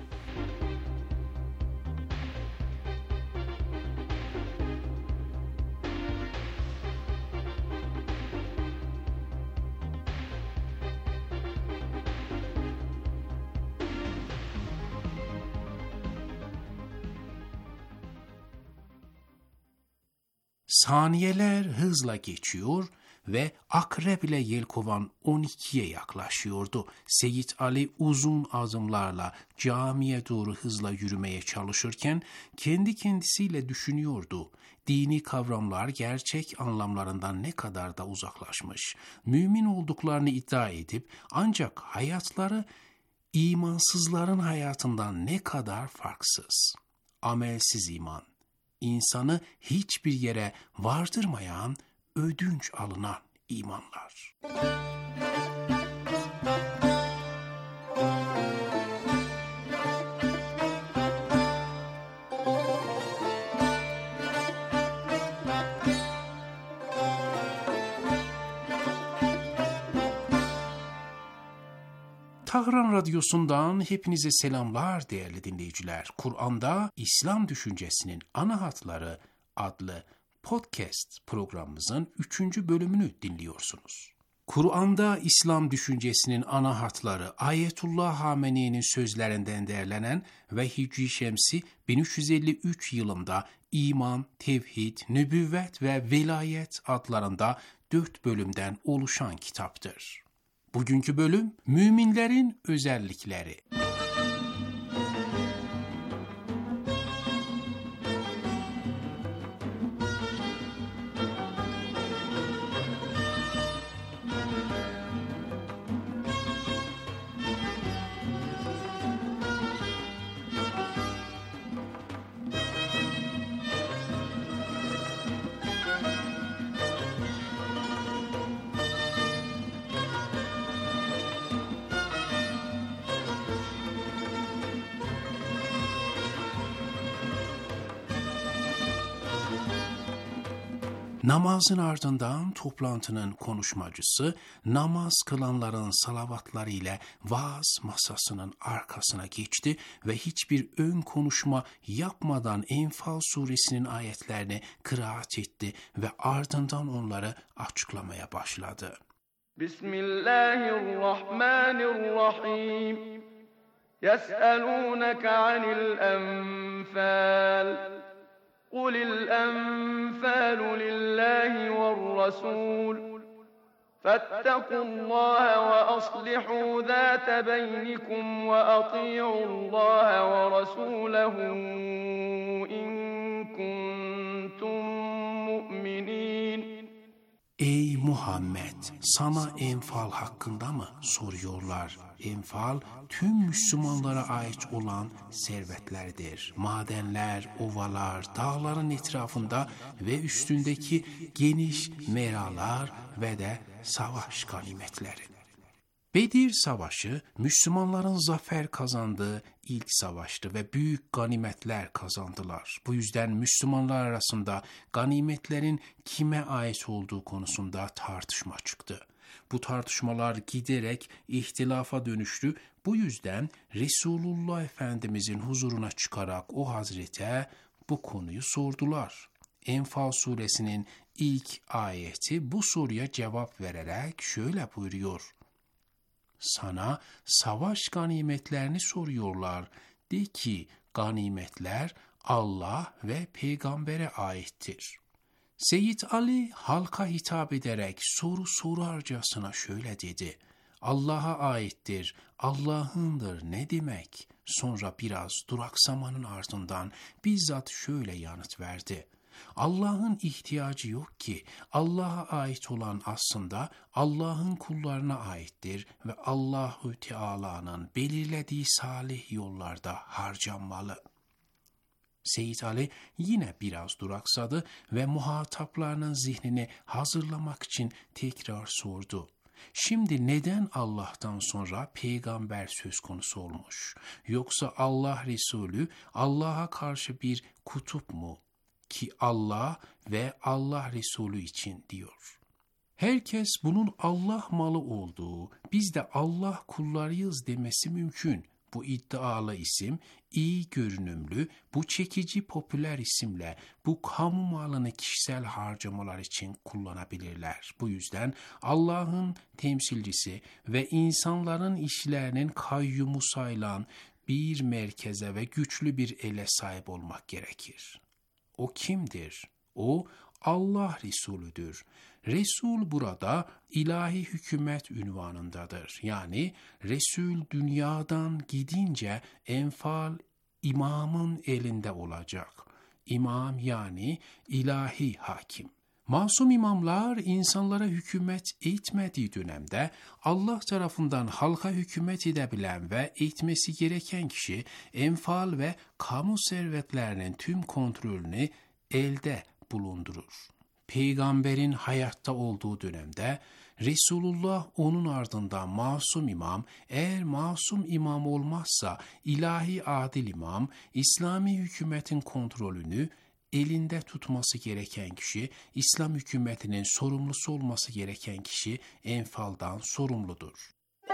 Speaker 6: Saniyeler hızla geçiyor ve akrep ile yelkovan 12'ye yaklaşıyordu. Seyyid Ali uzun adımlarla camiye doğru hızla yürümeye çalışırken kendi kendisiyle düşünüyordu. Dini kavramlar gerçek anlamlarından ne kadar da uzaklaşmış. Mümin olduklarını iddia edip ancak hayatları imansızların hayatından ne kadar farksız. Amelsiz iman, insanı hiçbir yere vardırmayan, ödünç alınan imanlar. Tahran Radyosu'ndan hepinize selamlar değerli dinleyiciler. Kur'an'da İslam düşüncesinin ana hatları adlı podcast programımızın 3. bölümünü dinliyorsunuz. Kur'an'da İslam düşüncesinin ana hatları Ayetullah Hamene'nin sözlerinden derlenen ve Hicri Şemsi 1353 yılında İman, Tevhid, Nübüvvet ve Velayet adlarında 4 bölümden oluşan kitaptır. Bugünkü bölüm müminlerin özellikleri. Namazın ardından toplantının konuşmacısı namaz kılanların salavatları ile vaaz masasının arkasına geçti ve hiçbir ön konuşma yapmadan Enfal suresinin ayetlerini kıraat etti ve ardından onları açıklamaya başladı.
Speaker 7: Bismillahirrahmanirrahim. Yes'elûneke anil enfâl. قُلِ الْأَنْفَالُ لِلَّهِ وَالرَّسُولِ فَاتَّقُوا اللَّهَ وَأَصْلِحُوا ذَاتَ بَيْنِكُمْ وَأَطِيعُوا اللَّهَ وَرَسُولَهُ إِن كُنتُم مُّؤْمِنِينَ.
Speaker 6: Ey Muhammed, sana Enfal hakkında mı soruyorlar? Enfal, tüm Müslümanlara ait olan servetlerdir. Madenler, ovalar, dağların etrafında ve üstündeki geniş meralar ve de savaş ganimetleri. Bedir Savaşı, Müslümanların zafer kazandığı ilk savaştı ve büyük ganimetler kazandılar. Bu yüzden Müslümanlar arasında ganimetlerin kime ait olduğu konusunda tartışma çıktı. Bu tartışmalar giderek ihtilafa dönüştü. Bu yüzden Resulullah Efendimizin huzuruna çıkarak o hazrete bu konuyu sordular. Enfal suresinin ilk ayeti bu soruya cevap vererek şöyle buyuruyor. Sana savaş ganimetlerini soruyorlar. De ki ganimetler Allah ve peygambere aittir. Seyyid Ali halka hitap ederek soru sorarcasına şöyle dedi. Allah'a aittir, Allah'ındır ne demek? Sonra biraz duraksamanın ardından bizzat şöyle yanıt verdi. Allah'ın ihtiyacı yok ki. Allah'a ait olan aslında Allah'ın kullarına aittir ve Allahu Teala'nın belirlediği salih yollarda harcanmalı. Seyyid Ali yine biraz duraksadı ve muhataplarının zihnini hazırlamak için tekrar sordu. Şimdi neden Allah'tan sonra peygamber söz konusu olmuş? Yoksa Allah Resulü Allah'a karşı bir kutup mu? Ki Allah ve Allah Resulü için diyor. Herkes bunun Allah malı olduğu, biz de Allah kullarıyız demesi mümkün. Bu iddialı isim, iyi görünümlü, bu çekici popüler isimle bu kamu malını kişisel harcamalar için kullanabilirler. Bu yüzden Allah'ın temsilcisi ve insanların işlerinin kayyumu sayılan bir merkeze ve güçlü bir ele sahip olmak gerekir. O kimdir? O Allah Resulüdür. Resul burada ilahi hükümet ünvanındadır. Yani Resul dünyadan gidince enfal imamın elinde olacak. İmam yani ilahi hakim. Masum imamlar insanlara hükümet etmediği dönemde Allah tarafından halka hükümet edebilen ve etmesi gereken kişi enfal ve kamu servetlerinin tüm kontrolünü elde bulundurur. Peygamberin hayatta olduğu dönemde Resulullah onun ardından masum imam, eğer masum imam olmazsa ilahi adil imam, İslami hükümetin kontrolünü elinde tutması gereken kişi, İslam hükümetinin sorumlusu olması gereken kişi enfaldan sorumludur.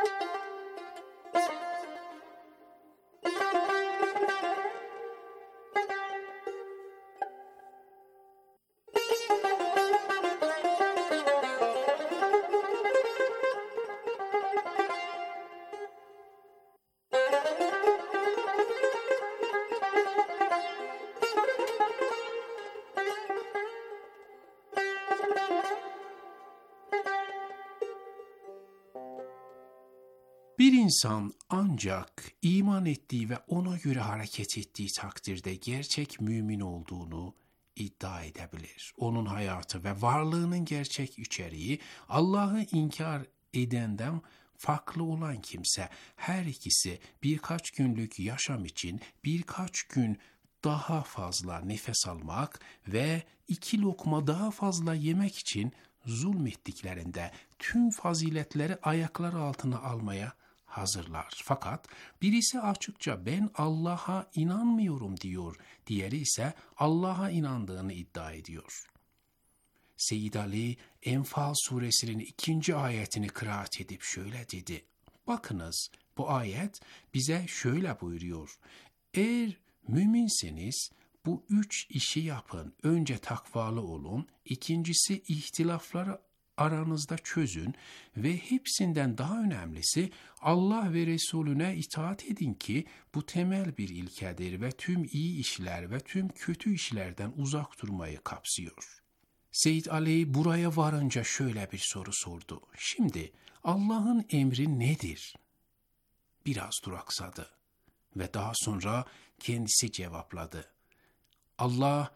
Speaker 6: Bir insan ancak iman ettiği ve ona göre hareket ettiği takdirde gerçek mümin olduğunu iddia edebilir. Onun hayatı ve varlığının gerçek içeriği Allah'ı inkar edenden farklı olan kimse, her ikisi birkaç günlük yaşam için birkaç gün daha fazla nefes almak ve 2 lokma daha fazla yemek için zulmettiklerinde tüm faziletleri ayaklar altına almaya hazırlar. Fakat birisi açıkça ben Allah'a inanmıyorum diyor, diğeri ise Allah'a inandığını iddia ediyor. Seyyid Ali Enfal suresinin 2. ayetini kıraat edip şöyle dedi. Bakınız bu ayet bize şöyle buyuruyor. Eğer müminseniz bu 3 işi yapın. Önce takvalı olun, ikincisi ihtilafları aranızda çözün ve hepsinden daha önemlisi Allah ve Resulüne itaat edin ki bu temel bir ilkedir ve tüm iyi işler ve tüm kötü işlerden uzak durmayı kapsıyor. Seyyid Ali buraya varınca şöyle bir soru sordu. Şimdi Allah'ın emri nedir? Biraz duraksadı ve daha sonra kendisi cevapladı. Allah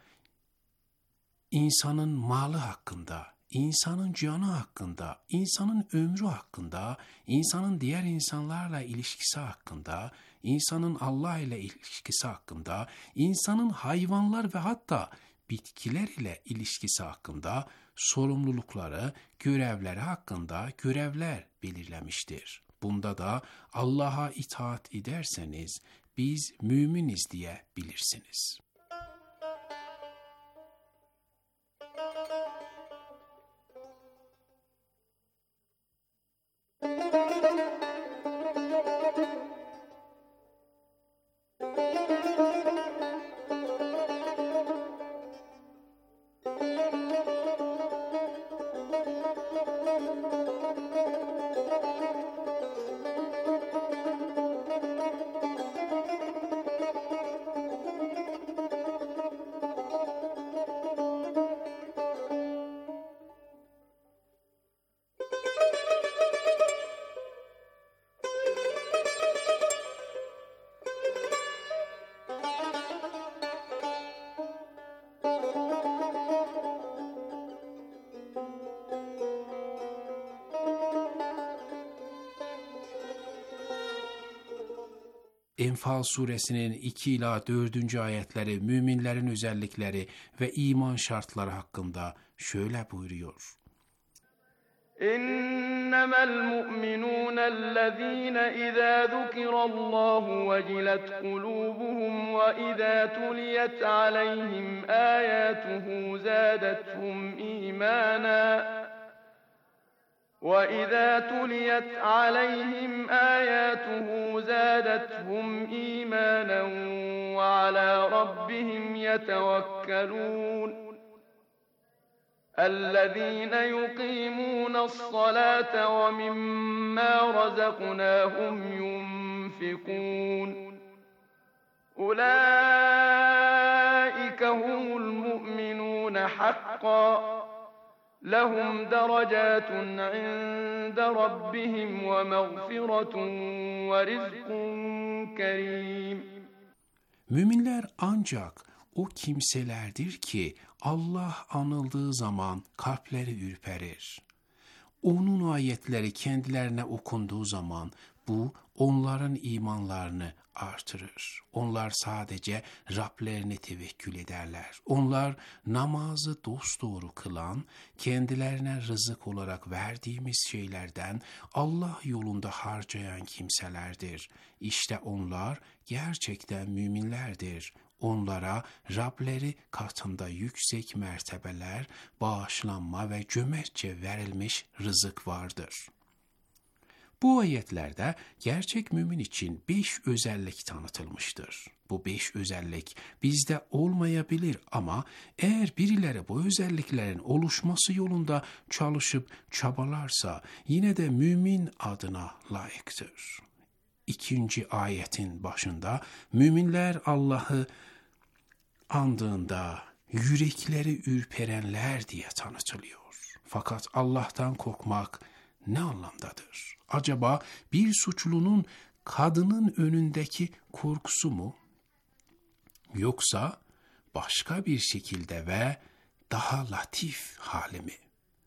Speaker 6: insanın malı hakkında, insanın canı hakkında, insanın ömrü hakkında, insanın diğer insanlarla ilişkisi hakkında, insanın Allah ile ilişkisi hakkında, insanın hayvanlar ve hatta bitkiler ile ilişkisi hakkında sorumlulukları, görevleri hakkında görevler belirlemiştir. Bunda da Allah'a itaat ederseniz biz müminiz diye bilirsiniz. Enfal suresinin 2 ila 4. ayetleri müminlerin özellikleri ve iman şartları hakkında şöyle buyuruyor.
Speaker 7: İnnemel mu'minûnellezîne izâ zukirallâhu vecilet kulûbuhum ve izâ tuliyet aleyhim âyâtuhu zâdethum îmâna وَإِذَا تُلِيَتْ عَلَيْهِمْ آيَاتُهُ زَادَتْهُمْ إِيمَانًا وَعَلَى رَبِّهِمْ يَتَوَكَّلُونَ الَّذِينَ يُقِيمُونَ الصَّلَاةَ وَمِمَّا رَزَقْنَاهُمْ يُنْفِقُونَ أُولَئِكَ هُمُ الْمُؤْمِنُونَ حَقًّا حقا لهم درجات عند ربهم ومغفرة ورزق كريم.
Speaker 6: Müminler ancak o kimselerdir ki Allah anıldığı zaman kalpleri ürperir. Onun ayetleri kendilerine okunduğu zaman bu onların imanlarını artırır. Onlar sadece Rablerine tevekkül ederler. Onlar namazı dosdoğru kılan, kendilerine rızık olarak verdiğimiz şeylerden Allah yolunda harcayan kimselerdir. İşte onlar gerçekten müminlerdir. Onlara Rableri katında yüksek mertebeler, bağışlanma ve cömertçe verilmiş rızık vardır. Bu ayetlerde gerçek mümin için 5 özellik tanıtılmıştır. Bu 5 özellik bizde olmayabilir ama eğer birileri bu özelliklerin oluşması yolunda çalışıp çabalarsa yine de mümin adına layıktır. 2. ayetin başında müminler Allah'ı andığında yürekleri ürperenler diye tanıtılıyor. Fakat Allah'tan korkmak ne anlamdadır? Acaba bir suçlunun kadının önündeki korkusu mu? Yoksa başka bir şekilde ve daha latif hali mi?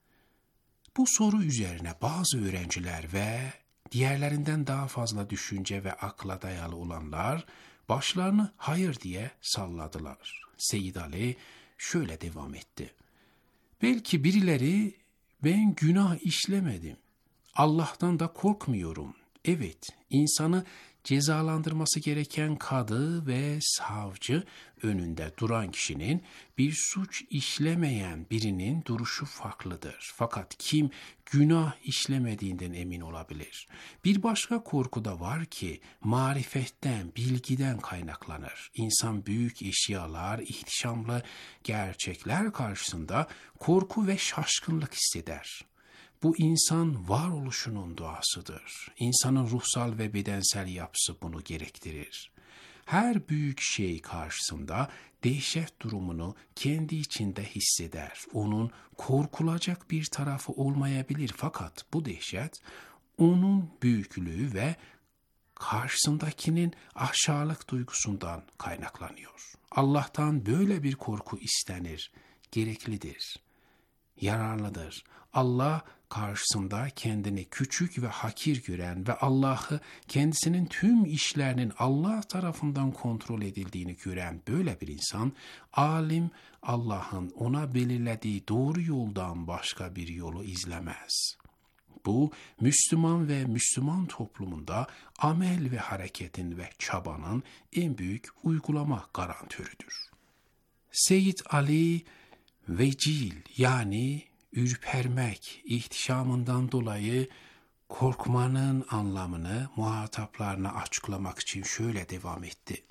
Speaker 6: Bu soru üzerine bazı öğrenciler ve diğerlerinden daha fazla düşünce ve akla dayalı olanlar başlarını hayır diye salladılar. Seyyid Ali şöyle devam etti. Belki birileri ben günah işlemedim, Allah'tan da korkmuyorum. Evet, insanı cezalandırması gereken kadı ve savcı önünde duran kişinin bir suç işlemeyen birinin duruşu farklıdır. Fakat kim günah işlemediğinden emin olabilir? Bir başka korku da var ki marifetten, bilgiden kaynaklanır. İnsan büyük eşyalar, ihtişamlı gerçekler karşısında korku ve şaşkınlık hisseder. Bu insan varoluşunun doğasıdır. İnsanın ruhsal ve bedensel yapısı bunu gerektirir. Her büyük şey karşısında dehşet durumunu kendi içinde hisseder. Onun korkulacak bir tarafı olmayabilir fakat bu dehşet onun büyüklüğü ve karşısındakinin aşağılık duygusundan kaynaklanıyor. Allah'tan böyle bir korku istenir, gereklidir, yararlıdır. Allah karşısında kendini küçük ve hakir gören ve Allah'ı kendisinin tüm işlerinin Allah tarafından kontrol edildiğini gören böyle bir insan, alim Allah'ın ona belirlediği doğru yoldan başka bir yolu izlemez. Bu, Müslüman ve Müslüman toplumunda amel ve hareketin ve çabanın en büyük uygulama garantörüdür. Seyyid Ali vecil yani ürpermek ihtişamından dolayı korkmanın anlamını muhataplarına açıklamak için şöyle devam etti.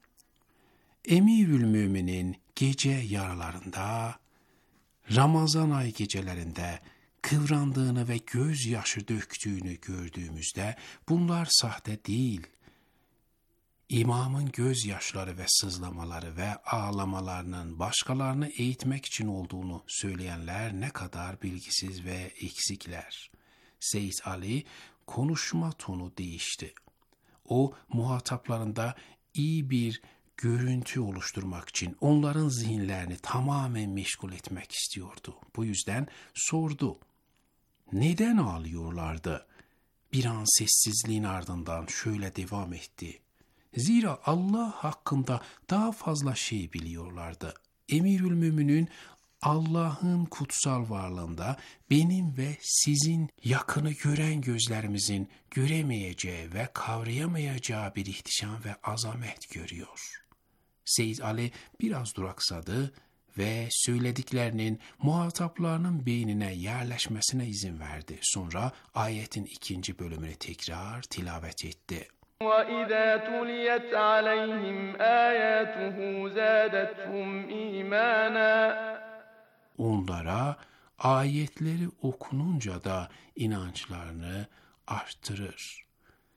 Speaker 6: Emirül Müminin gece yaralarında, Ramazan ay gecelerinde kıvrandığını ve gözyaşı döktüğünü gördüğümüzde bunlar sahte değil. İmamın gözyaşları ve sızlamaları ve ağlamalarının başkalarını eğitmek için olduğunu söyleyenler ne kadar bilgisiz ve eksikler. Seyyid Ali konuşma tonu değişti. O muhataplarında iyi bir görüntü oluşturmak için onların zihinlerini tamamen meşgul etmek istiyordu. Bu yüzden sordu. Neden ağlıyorlardı? Bir an sessizliğin ardından şöyle devam etti. Zira Allah hakkında daha fazla şey biliyorlardı. Emirül Müminin Allah'ın kutsal varlığında benim ve sizin yakını gören gözlerimizin göremeyeceği ve kavrayamayacağı bir ihtişam ve azamet görüyor. Seyyid Ali biraz duraksadı ve söylediklerinin muhataplarının beynine yerleşmesine izin verdi. Sonra ayetin 2. bölümünü tekrar tilavet etti.
Speaker 7: وَإِذَا تُلِيَتْ عَلَيْهِمْ آيَاتُهُ زَادَتْهُمْ إِيمَانًا
Speaker 6: Onlara ayetleri okununca da inançlarını arttırır.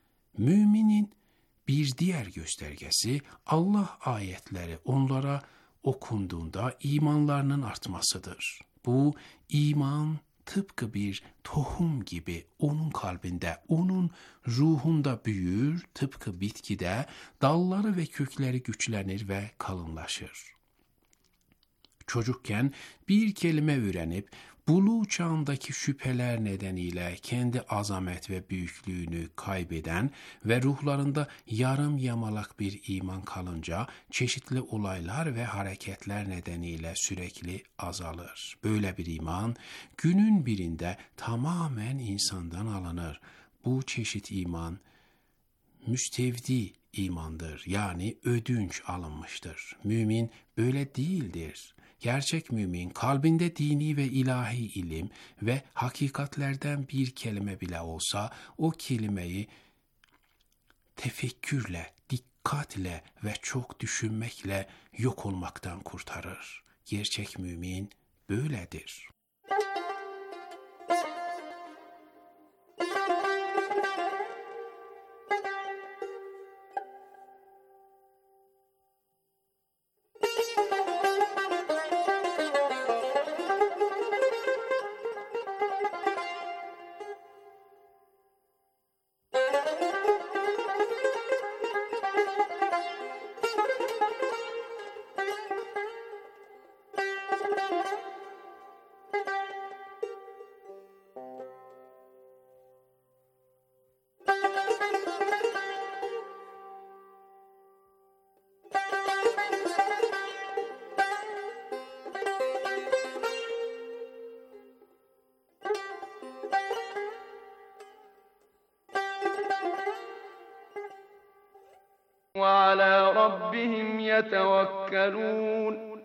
Speaker 6: Müminin bir diğer göstergesi Allah ayetleri onlara okunduğunda imanlarının artmasıdır. Bu iman tıpkı bir tohum gibi onun kalbinde, onun ruhunda büyür, tıpkı bitkide dalları ve kökleri güçlenir ve kalınlaşır. Çocukken bir kelime öğrenip buluğ çağındaki şüpheler nedeniyle kendi azamet ve büyüklüğünü kaybeden ve ruhlarında yarım yamalak bir iman kalınca çeşitli olaylar ve hareketler nedeniyle sürekli azalır. Böyle bir iman günün birinde tamamen insandan alınır. Bu çeşit iman müstevdi imandır, yani ödünç alınmıştır. Mümin böyle değildir. Gerçek mümin kalbinde dini ve ilahi ilim ve hakikatlerden bir kelime bile olsa o kelimeyi tefekkürle, dikkatle ve çok düşünmekle yok olmaktan kurtarır. Gerçek mümin böyledir.
Speaker 7: وَعَلَى رَبِّهِمْ يَتَوَكَّلُونَ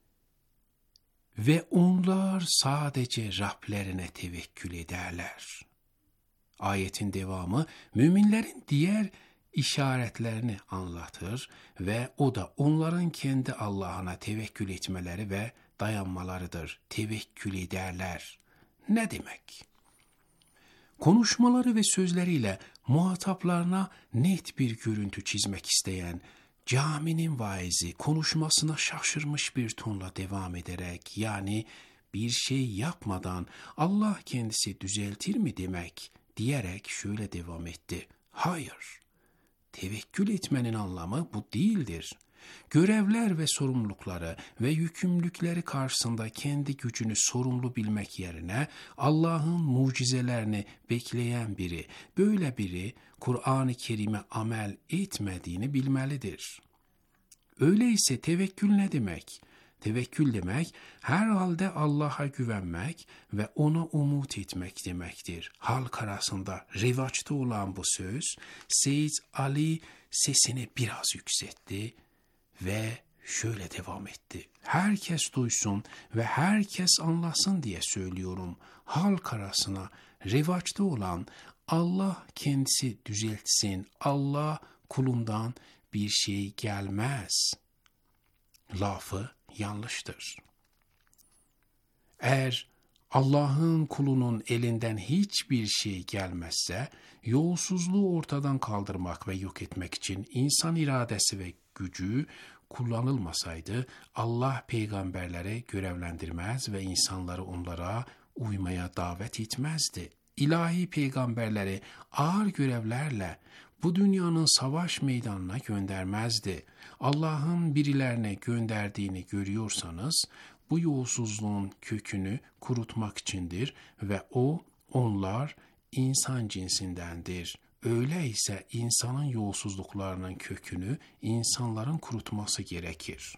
Speaker 6: Ve onlar sadece Rablerine tevekkül ederler. Ayetin devamı müminlerin diğer işaretlerini anlatır ve o da onların kendi Allah'ına tevekkül etmeleri ve dayanmalarıdır. Tevekkül ederler. Ne demek? Konuşmaları ve sözleriyle muhataplarına net bir görüntü çizmek isteyen caminin vaizi konuşmasına şaşırmış bir tonla devam ederek, yani bir şey yapmadan Allah kendisi düzeltir mi demek diyerek şöyle devam etti. Hayır, tevekkül etmenin anlamı bu değildir. Görevler ve sorumlulukları ve yükümlülükleri karşısında kendi gücünü sorumlu bilmek yerine Allah'ın mucizelerini bekleyen biri, böyle biri Kur'an-ı Kerim'e amel etmediğini bilmelidir. Öyleyse tevekkül ne demek? Tevekkül demek herhalde Allah'a güvenmek ve ona umut etmek demektir. Halk arasında revaçta olan bu söz, Seyyid Ali sesini biraz yükseltti ve şöyle devam etti. Herkes duysun ve herkes anlasın diye söylüyorum. Halk arasına revaçta olan Allah kendisi düzeltsin, Allah kulundan bir şey gelmez lafı yanlıştır. Eğer Allah'ın kulunun elinden hiçbir şey gelmezse, yolsuzluğu ortadan kaldırmak ve yok etmek için insan iradesi ve gücü kullanılmasaydı, Allah peygamberlere görevlendirmez ve insanları onlara uymaya davet etmezdi. İlahi peygamberleri ağır görevlerle bu dünyanın savaş meydanına göndermezdi. Allah'ın birilerine gönderdiğini görüyorsanız, bu yolsuzluğun kökünü kurutmak içindir ve onlar insan cinsindendir. Öyleyse insanın yolsuzluklarının kökünü insanların kurutması gerekir.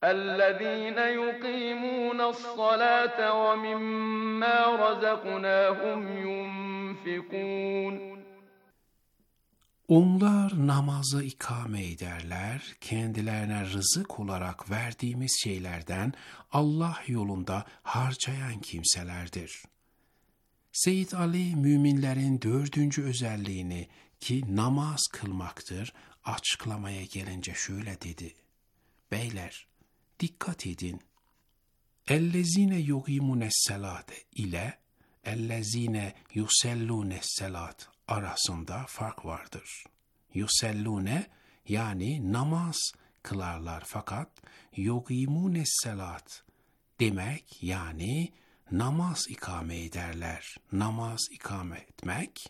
Speaker 7: اَلَّذ۪ينَ يُقِيمُونَ الصَّلَاةَ وَمِمَّا رَزَقْنَاهُمْ يُنْفِقُونَ.
Speaker 6: Onlar namazı ikame ederler, kendilerine rızık olarak verdiğimiz şeylerden Allah yolunda harcayan kimselerdir. Seyyid Ali, müminlerin 4. özelliğini ki namaz kılmaktır, açıklamaya gelince şöyle dedi. Beyler, dikkat edin. اَلَّذ۪ينَ يُقِيمُونَ السَّلَاةَ ile اَلَّذ۪ينَ يُسَلُّونَ السَّلَاةِ arasında fark vardır. Yusellune yani namaz kılarlar fakat yugimune salat demek yani namaz ikame ederler. Namaz ikame etmek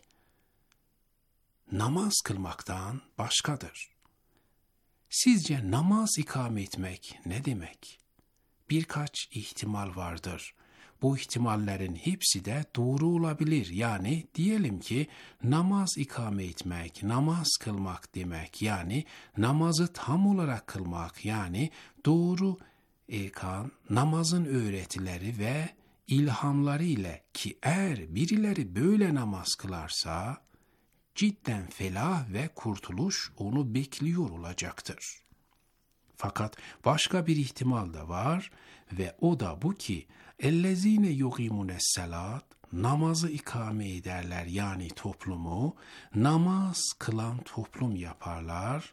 Speaker 6: namaz kılmaktan başkadır. Sizce namaz ikame etmek ne demek? Birkaç ihtimal vardır. Bu ihtimallerin hepsi de doğru olabilir. Yani diyelim ki namaz ikame etmek, namaz kılmak demek. Yani namazı tam olarak kılmak. Yani doğru erkan, namazın öğretileri ve ilhamları ile ki eğer birileri böyle namaz kılarsa cidden felah ve kurtuluş onu bekliyor olacaktır. Fakat başka bir ihtimal da var ve o da bu ki اَلَّذ۪ينَ يُقِيمُونَ السَّلَاةِ namazı ikame ederler yani toplumu namaz kılan toplum yaparlar.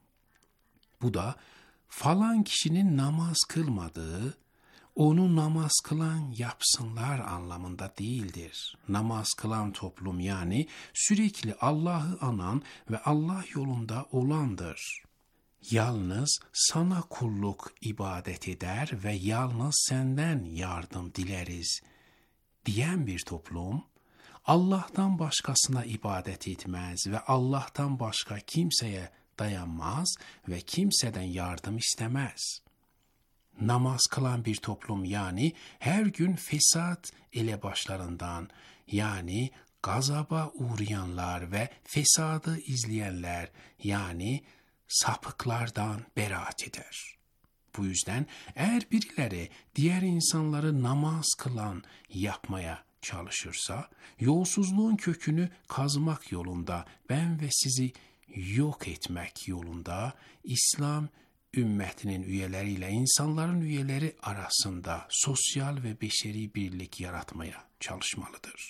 Speaker 6: Bu da falan kişinin namaz kılmadığı, onu namaz kılan yapsınlar anlamında değildir. Namaz kılan toplum yani sürekli Allah'ı anan ve Allah yolunda olandır. Yalnız sana kulluk ibadet eder ve yalnız senden yardım dileriz diyen bir toplum, Allah'tan başkasına ibadet etmez ve Allah'tan başka kimseye dayanmaz ve kimseden yardım istemez. Namaz kılan bir toplum yani her gün fesat elebaşlarından yani gazaba uğrayanlar ve fesadı izleyenler yani sapıklardan beraat eder. Bu yüzden eğer birileri diğer insanları namaz kılan yapmaya çalışırsa, yolsuzluğun kökünü kazmak yolunda, ben ve sizi yok etmek yolunda, İslam ümmetinin üyeleriyle insanların üyeleri arasında sosyal ve beşeri birlik yaratmaya çalışmalıdır.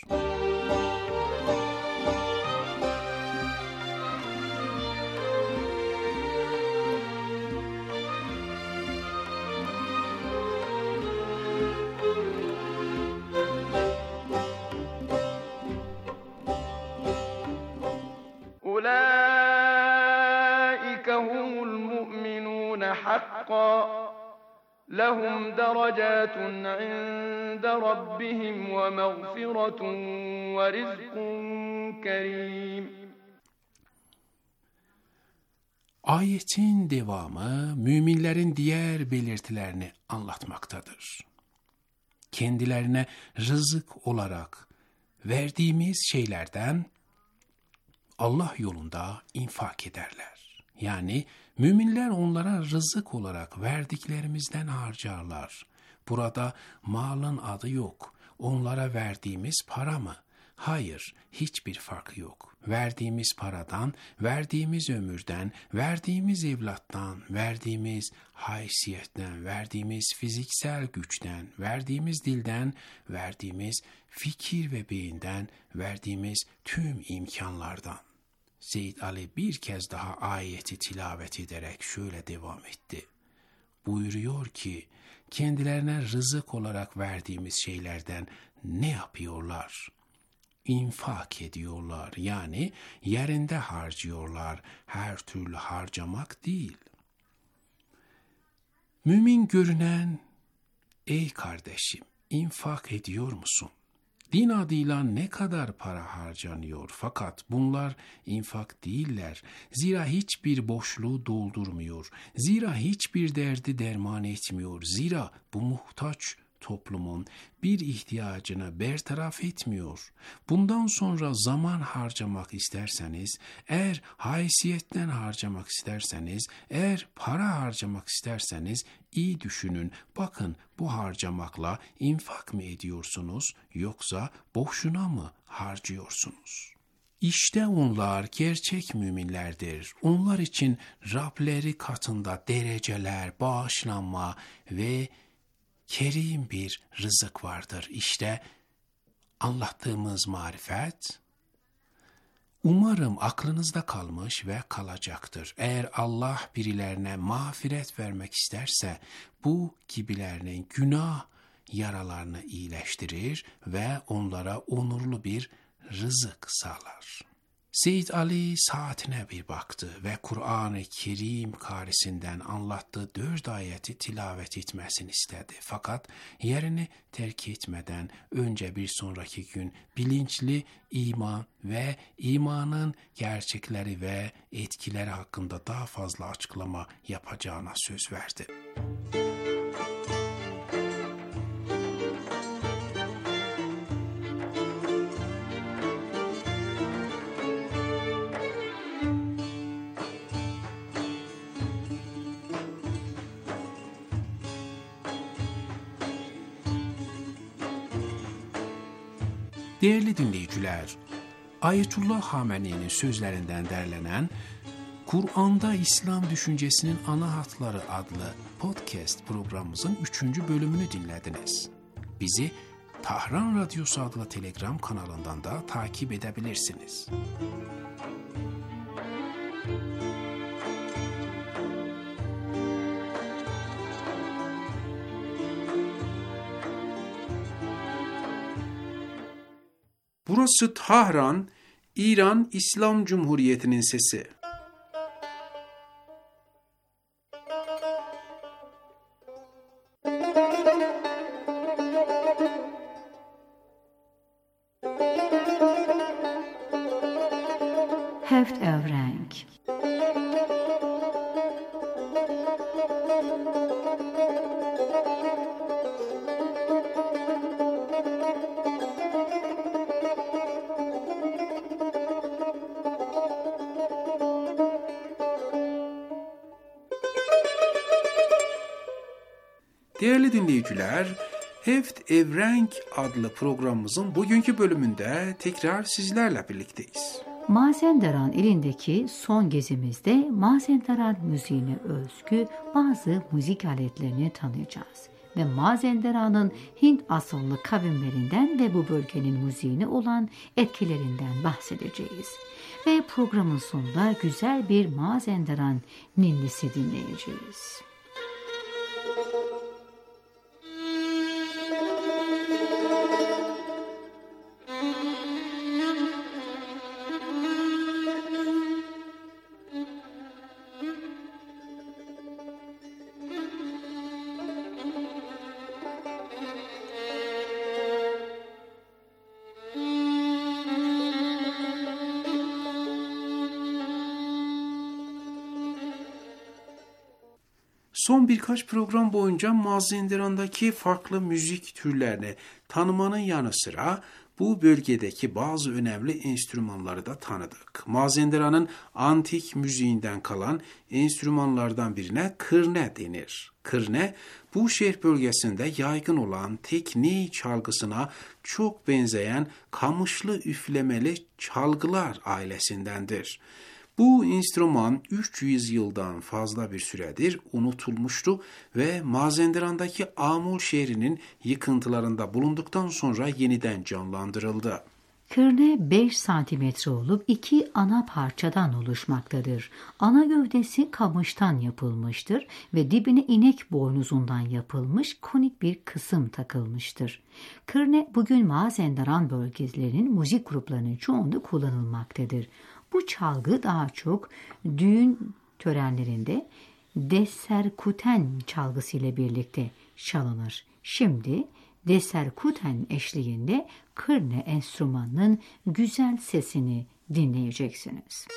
Speaker 7: أولئك هم المؤمنون حقا لهم درجات عند ربهم ومغفرة ورزق كريم.
Speaker 6: Ayetin devamı müminlerin diğer belirtilerini anlatmaktadır. Kendilerine rızık olarak verdiğimiz şeylerden Allah yolunda infak ederler. Yani müminler onlara rızık olarak verdiklerimizden harcarlar. Burada malın adı yok. Onlara verdiğimiz para mı? Hayır, hiçbir farkı yok. Verdiğimiz paradan, verdiğimiz ömürden, verdiğimiz evlattan, verdiğimiz haysiyetten, verdiğimiz fiziksel güçten, verdiğimiz dilden, verdiğimiz fikir ve beyinden, verdiğimiz tüm imkanlardan. Seyyid Ali bir kez daha ayeti tilavet ederek şöyle devam etti. Buyuruyor ki, kendilerine rızık olarak verdiğimiz şeylerden ne yapıyorlar? İnfak ediyorlar, yani yerinde harcıyorlar, her türlü harcamak değil. Mümin görünen, ey kardeşim, infak ediyor musun? Din adıyla ne kadar para harcanıyor, fakat bunlar infak değiller. Zira hiçbir boşluğu doldurmuyor. Zira hiçbir derdi derman etmiyor. Zira bu muhtaç toplumun bir ihtiyacını bertaraf etmiyor. Bundan sonra zaman harcamak isterseniz, eğer haysiyetten harcamak isterseniz, eğer para harcamak isterseniz iyi düşünün. Bakın, bu harcamakla infak mı ediyorsunuz yoksa boşuna mı harcıyorsunuz? İşte onlar gerçek müminlerdir. Onlar için Rableri katında dereceler, bağışlanma ve kerim bir rızık vardır. İşte anlattığımız marifet, umarım aklınızda kalmış ve kalacaktır. Eğer Allah birilerine mağfiret vermek isterse, bu gibilerinin günah yaralarını iyileştirir ve onlara onurlu bir rızık sağlar. Seyyid Ali saatine bir baktı ve Kur'an-ı Kerim karisinden anlattığı 4 ayeti tilavet etmesini istedi. Fakat yerini terk etmeden önce bir sonraki gün bilinçli iman ve imanın gerçekleri ve etkileri hakkında daha fazla açıklama yapacağına söz verdi. Değerli dinleyiciler, Ayetullah Hamene'nin sözlerinden derlenen Kur'an'da İslam Düşüncesinin Ana Hatları adlı podcast programımızın 3. bölümünü dinlediniz. Bizi Tahran Radyosu adlı Telegram kanalından da takip edebilirsiniz. Burası Tahran, İran İslam Cumhuriyeti'nin sesi.
Speaker 4: Heft Evrenk.
Speaker 6: Değerli dinleyiciler, Heft Evrenk adlı programımızın bugünkü bölümünde tekrar sizlerle birlikteyiz.
Speaker 4: Mazenderan elindeki son gezimizde Mazenderan müziğine özgü bazı müzik aletlerini tanıyacağız. Ve Mazenderan'ın Hint asıllı kavimlerinden ve bu bölgenin müziğine olan etkilerinden bahsedeceğiz. Ve programın sonunda güzel bir Mazenderan ninnisi dinleyeceğiz.
Speaker 6: Son birkaç program boyunca Mazenderan'daki farklı müzik türlerini tanımanın yanı sıra bu bölgedeki bazı önemli enstrümanları da tanıdık. Mazenderan'ın antik müziğinden kalan enstrümanlardan birine kırne denir. Kırne, bu şehir bölgesinde yaygın olan tekniği çalgısına çok benzeyen kamışlı üflemeli çalgılar ailesindendir. Bu enstrüman 300 yıldan fazla bir süredir unutulmuştu ve Mazenderan'daki Amul şehrinin yıkıntılarında bulunduktan sonra yeniden canlandırıldı.
Speaker 4: Kırne 5 santimetre olup 2 ana parçadan oluşmaktadır. Ana gövdesi kamıştan yapılmıştır ve dibine inek boynuzundan yapılmış konik bir kısım takılmıştır. Kırne bugün Mazenderan bölgelerinin müzik gruplarının çoğunda kullanılmaktadır. Bu çalgı daha çok düğün törenlerinde deserkuten çalgısı ile birlikte çalınır. Şimdi deserkuten eşliğinde kırne enstrümanının güzel sesini dinleyeceksiniz.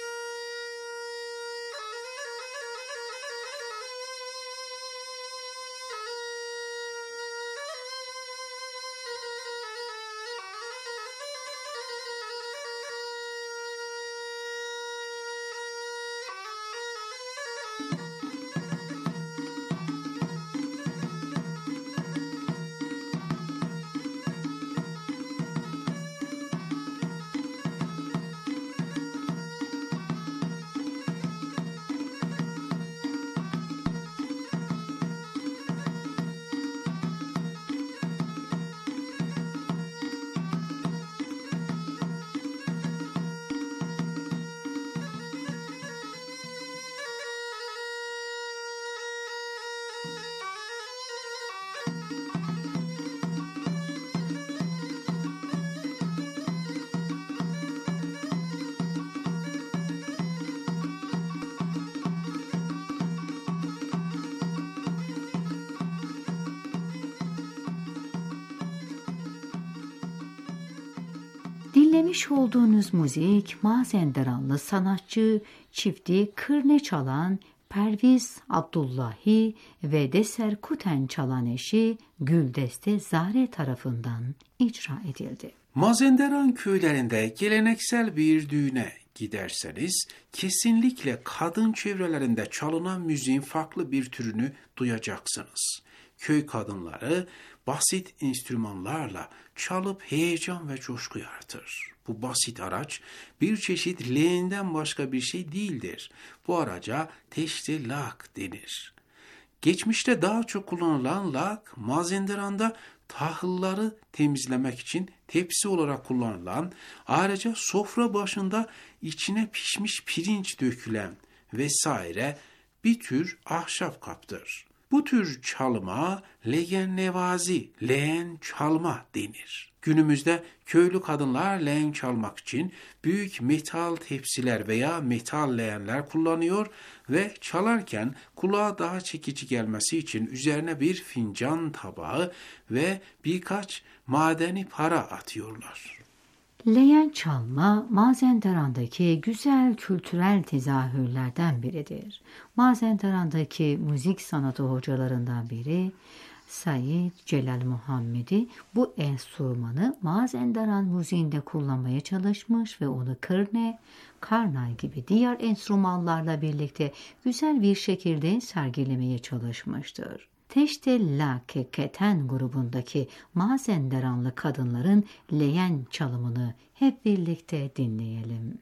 Speaker 4: Dinlemiş olduğunuz müzik Mazenderanlı sanatçı çifti kırne çalan Perviz Abdullahi ve Deser Kuten çalan eşi Güldeste Zare tarafından icra edildi.
Speaker 6: Mazenderan köylerinde geleneksel bir düğüne giderseniz kesinlikle kadın çevrelerinde çalınan müziğin farklı bir türünü duyacaksınız. Köy kadınları basit enstrümanlarla çalıp heyecan ve coşku yaratır. Bu basit araç bir çeşit leğenden başka bir şey değildir. Bu araca teşte lak denir. Geçmişte daha çok kullanılan lak, Mazenderan'da tahılları temizlemek için tepsi olarak kullanılan, ayrıca sofra başında içine pişmiş pirinç dökülen vesaire bir tür ahşap kaptır. Bu tür çalıma leğen nevazi, leğen çalma denir. Günümüzde köylü kadınlar leğen çalmak için büyük metal tepsiler veya metal leğenler kullanıyor ve çalarken kulağa daha çekici gelmesi için üzerine bir fincan tabağı ve birkaç madeni para atıyorlar.
Speaker 4: Leğen çalma, Mazenderan'daki güzel kültürel tezahürlerden biridir. Mazenderan'daki müzik sanatı hocalarından biri Said Celal Muhammedi bu enstrümanı Mazenderan müziğinde kullanmaya çalışmış ve onu kırne, karnay gibi diğer enstrümanlarla birlikte güzel bir şekilde sergilemeye çalışmıştır. Teşte Lake Keten grubundaki Mazenderanlı kadınların leğen çalımını hep birlikte dinleyelim.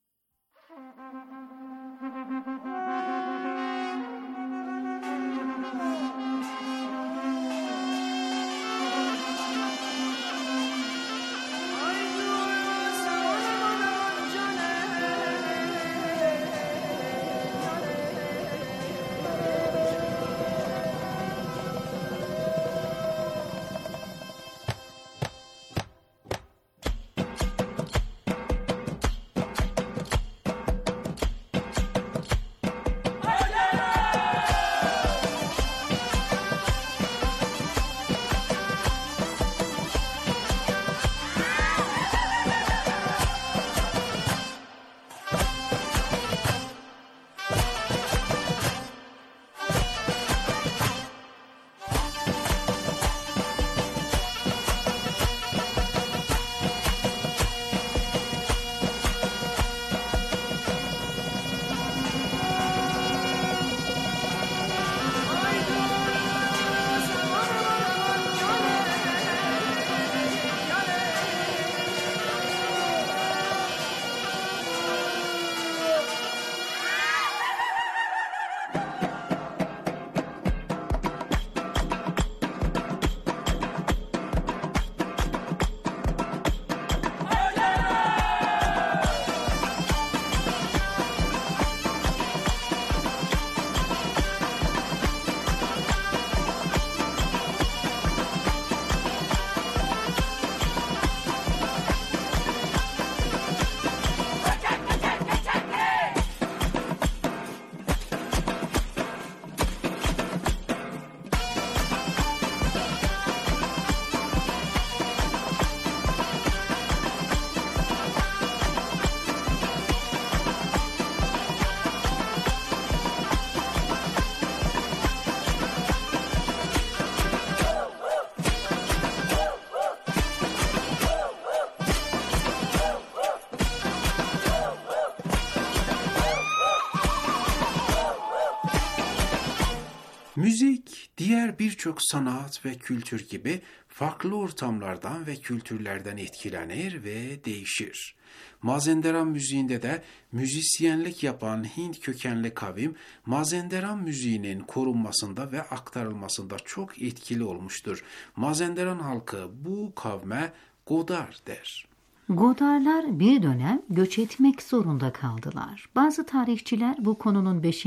Speaker 6: Müzik, diğer birçok sanat ve kültür gibi farklı ortamlardan ve kültürlerden etkilenir ve değişir. Mazenderan müziğinde de müzisyenlik yapan Hint kökenli kavim, Mazenderan müziğinin korunmasında ve aktarılmasında çok etkili olmuştur. Mazenderan halkı bu kavme Godar der.
Speaker 4: Godarlar bir dönem göç etmek zorunda kaldılar. Bazı tarihçiler bu konunun 5.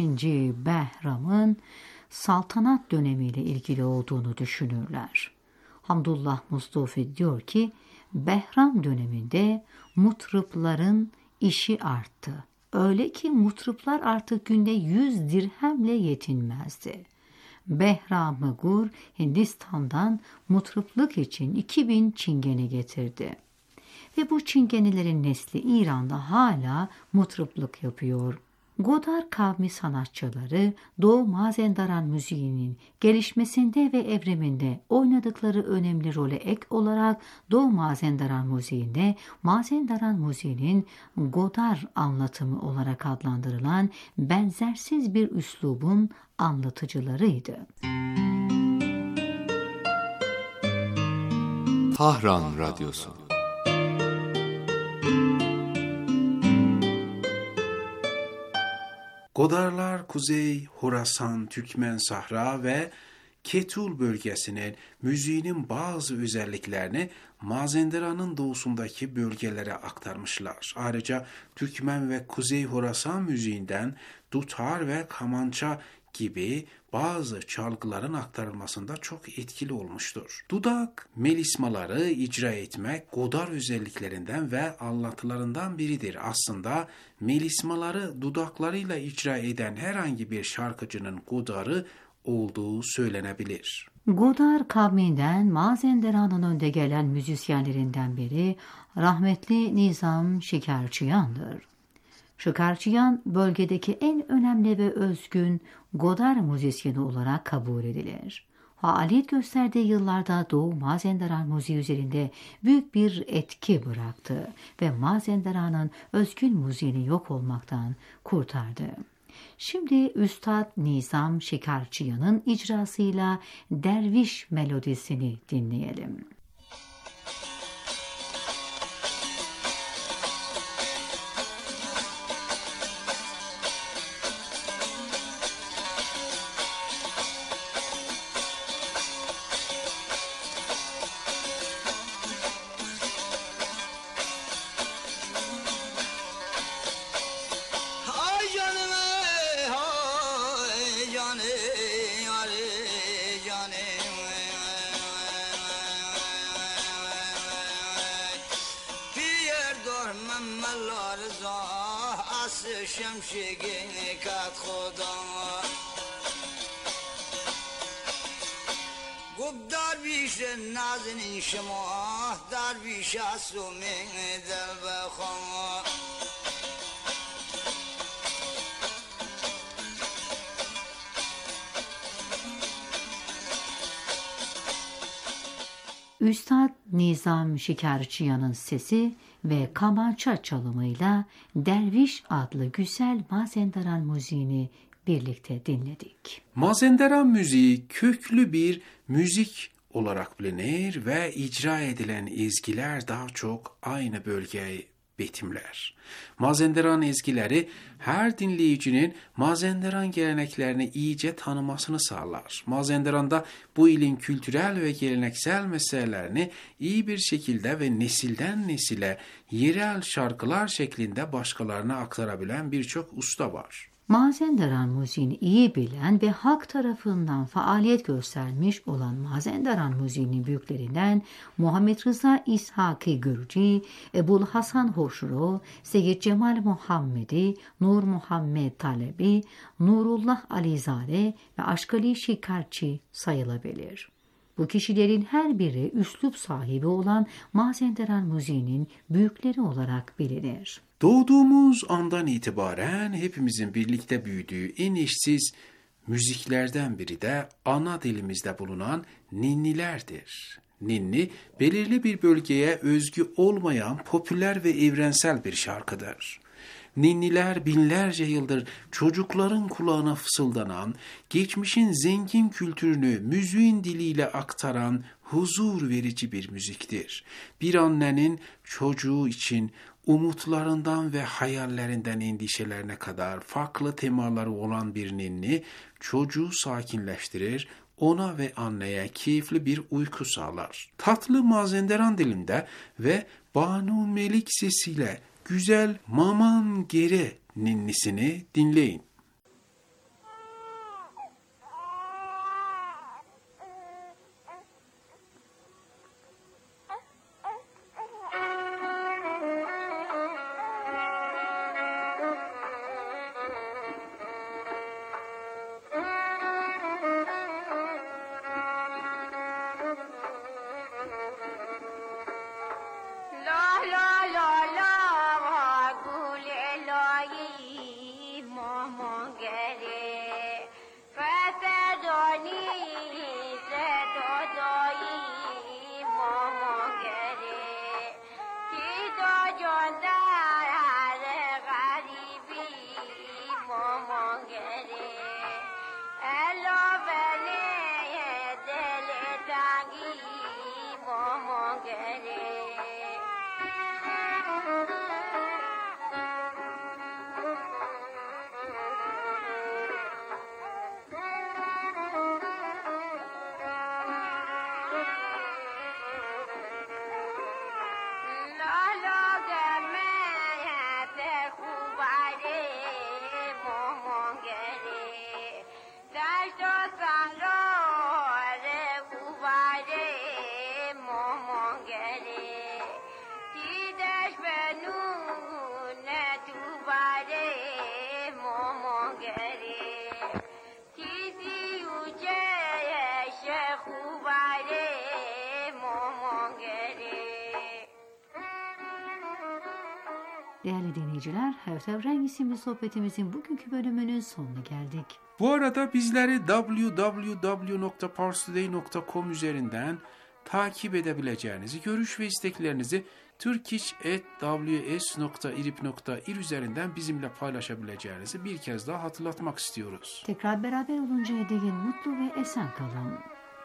Speaker 4: Behram'ın saltanat dönemiyle ilgili olduğunu düşünürler. Hamdullah Mustafi diyor ki, Behram döneminde mutrıpların işi arttı. Öyle ki mutrıplar artık günde 100 dirhemle yetinmezdi. Behram-ı Gur Hindistan'dan mutrıplık için 2000 çingene getirdi. ve bu çingenelerin nesli İran'da hala mıtrıplık yapıyor. Godar kavmi sanatçıları Doğu Mazenderan müziğinin gelişmesinde ve evriminde oynadıkları önemli role ek olarak Doğu Mazenderan müziğinde Mazenderan müziğinin Godar anlatımı olarak adlandırılan benzersiz bir üslubun anlatıcılarıydı.
Speaker 8: Tahran Radyosu.
Speaker 6: Godarlar Kuzey Horasan, Türkmen Sahra ve Ketul bölgesinin müziğinin bazı özelliklerini Mazenderan'ın doğusundaki bölgelere aktarmışlar. Ayrıca Türkmen ve Kuzey Horasan müziğinden dutar ve kamança gibi bazı çalgıların aktarılmasında çok etkili olmuştur. Dudak melismaları icra etmek Godar özelliklerinden ve anlatılarından biridir. Aslında melismaları dudaklarıyla icra eden herhangi bir şarkıcının Godar'ı olduğu söylenebilir.
Speaker 4: Godar kavminden Mazenderan'ın önde gelen müzisyenlerinden biri rahmetli Nizam Şekerçiyan'dır. Şekerçiyan bölgedeki en önemli ve özgün Godar müzisyeni olarak kabul edilir. Faaliyet gösterdiği yıllarda Doğu Mazenderan müziği üzerinde büyük bir etki bıraktı ve Mazenderan'ın özgün müziğini yok olmaktan kurtardı. Şimdi Üstad Nizam Şekerçiyan'ın icrasıyla Derviş melodisini dinleyelim.
Speaker 9: شمشگی کت خدا گفت در بیش نازنین شما در بیش اسومی دل بخواه
Speaker 4: Üstad Nizam Şekerçiyan'ın sesi ve kamança çalımıyla Derviş adlı güzel Mazenderan müziğini birlikte dinledik.
Speaker 6: Mazenderan müziği köklü bir müzik olarak bilinir ve icra edilen ezgiler daha çok aynı bölgeyi betimler. Mazenderan ezgileri her dinleyicinin Mazenderan geleneklerini iyice tanımasını sağlar. Mazenderan'da bu ilin kültürel ve geleneksel meselelerini iyi bir şekilde ve nesilden nesile yerel şarkılar şeklinde başkalarına aktarabilen birçok usta var.
Speaker 4: Mazenderan müziğini iyi bilen ve halk tarafından faaliyet göstermiş olan Mazenderan müziğinin büyüklerinden Muhammed Rıza İshaki Gürci, Ebul Hasan Hoşro, Seyyid Cemal Muhammedi, Nur Muhammed Talebi, Nurullah Alizade ve Aşkali Şikarçi sayılabilir. Bu kişilerin her biri üslup sahibi olan Mazenderan müziğinin büyükleri olarak bilinir.
Speaker 6: Doğduğumuz andan itibaren hepimizin birlikte büyüdüğü en eşsiz müziklerden biri de ana dilimizde bulunan ninnilerdir. Ninni, belirli bir bölgeye özgü olmayan popüler ve evrensel bir şarkıdır. Ninniler binlerce yıldır çocukların kulağına fısıldanan, geçmişin zengin kültürünü müziğin diliyle aktaran huzur verici bir müziktir. Bir annenin çocuğu için umutlarından ve hayallerinden endişelerine kadar farklı temaları olan bir ninni çocuğu sakinleştirir, ona ve anneye keyifli bir uyku sağlar. Tatlı Mazenderan dilinde ve Banu Melik sesiyle güzel Maman Gere ninnisini dinleyin.
Speaker 9: La la
Speaker 4: Değerli dinleyiciler, Her Renk isimli sohbetimizin bugünkü bölümünün sonuna geldik.
Speaker 6: Bu arada bizleri www.parstoday.com üzerinden takip edebileceğinizi, görüş ve isteklerinizi turkish@ws.irib.ir üzerinden bizimle paylaşabileceğinizi bir kez daha hatırlatmak istiyoruz.
Speaker 4: Tekrar beraber oluncaya değin mutlu ve esen kalın.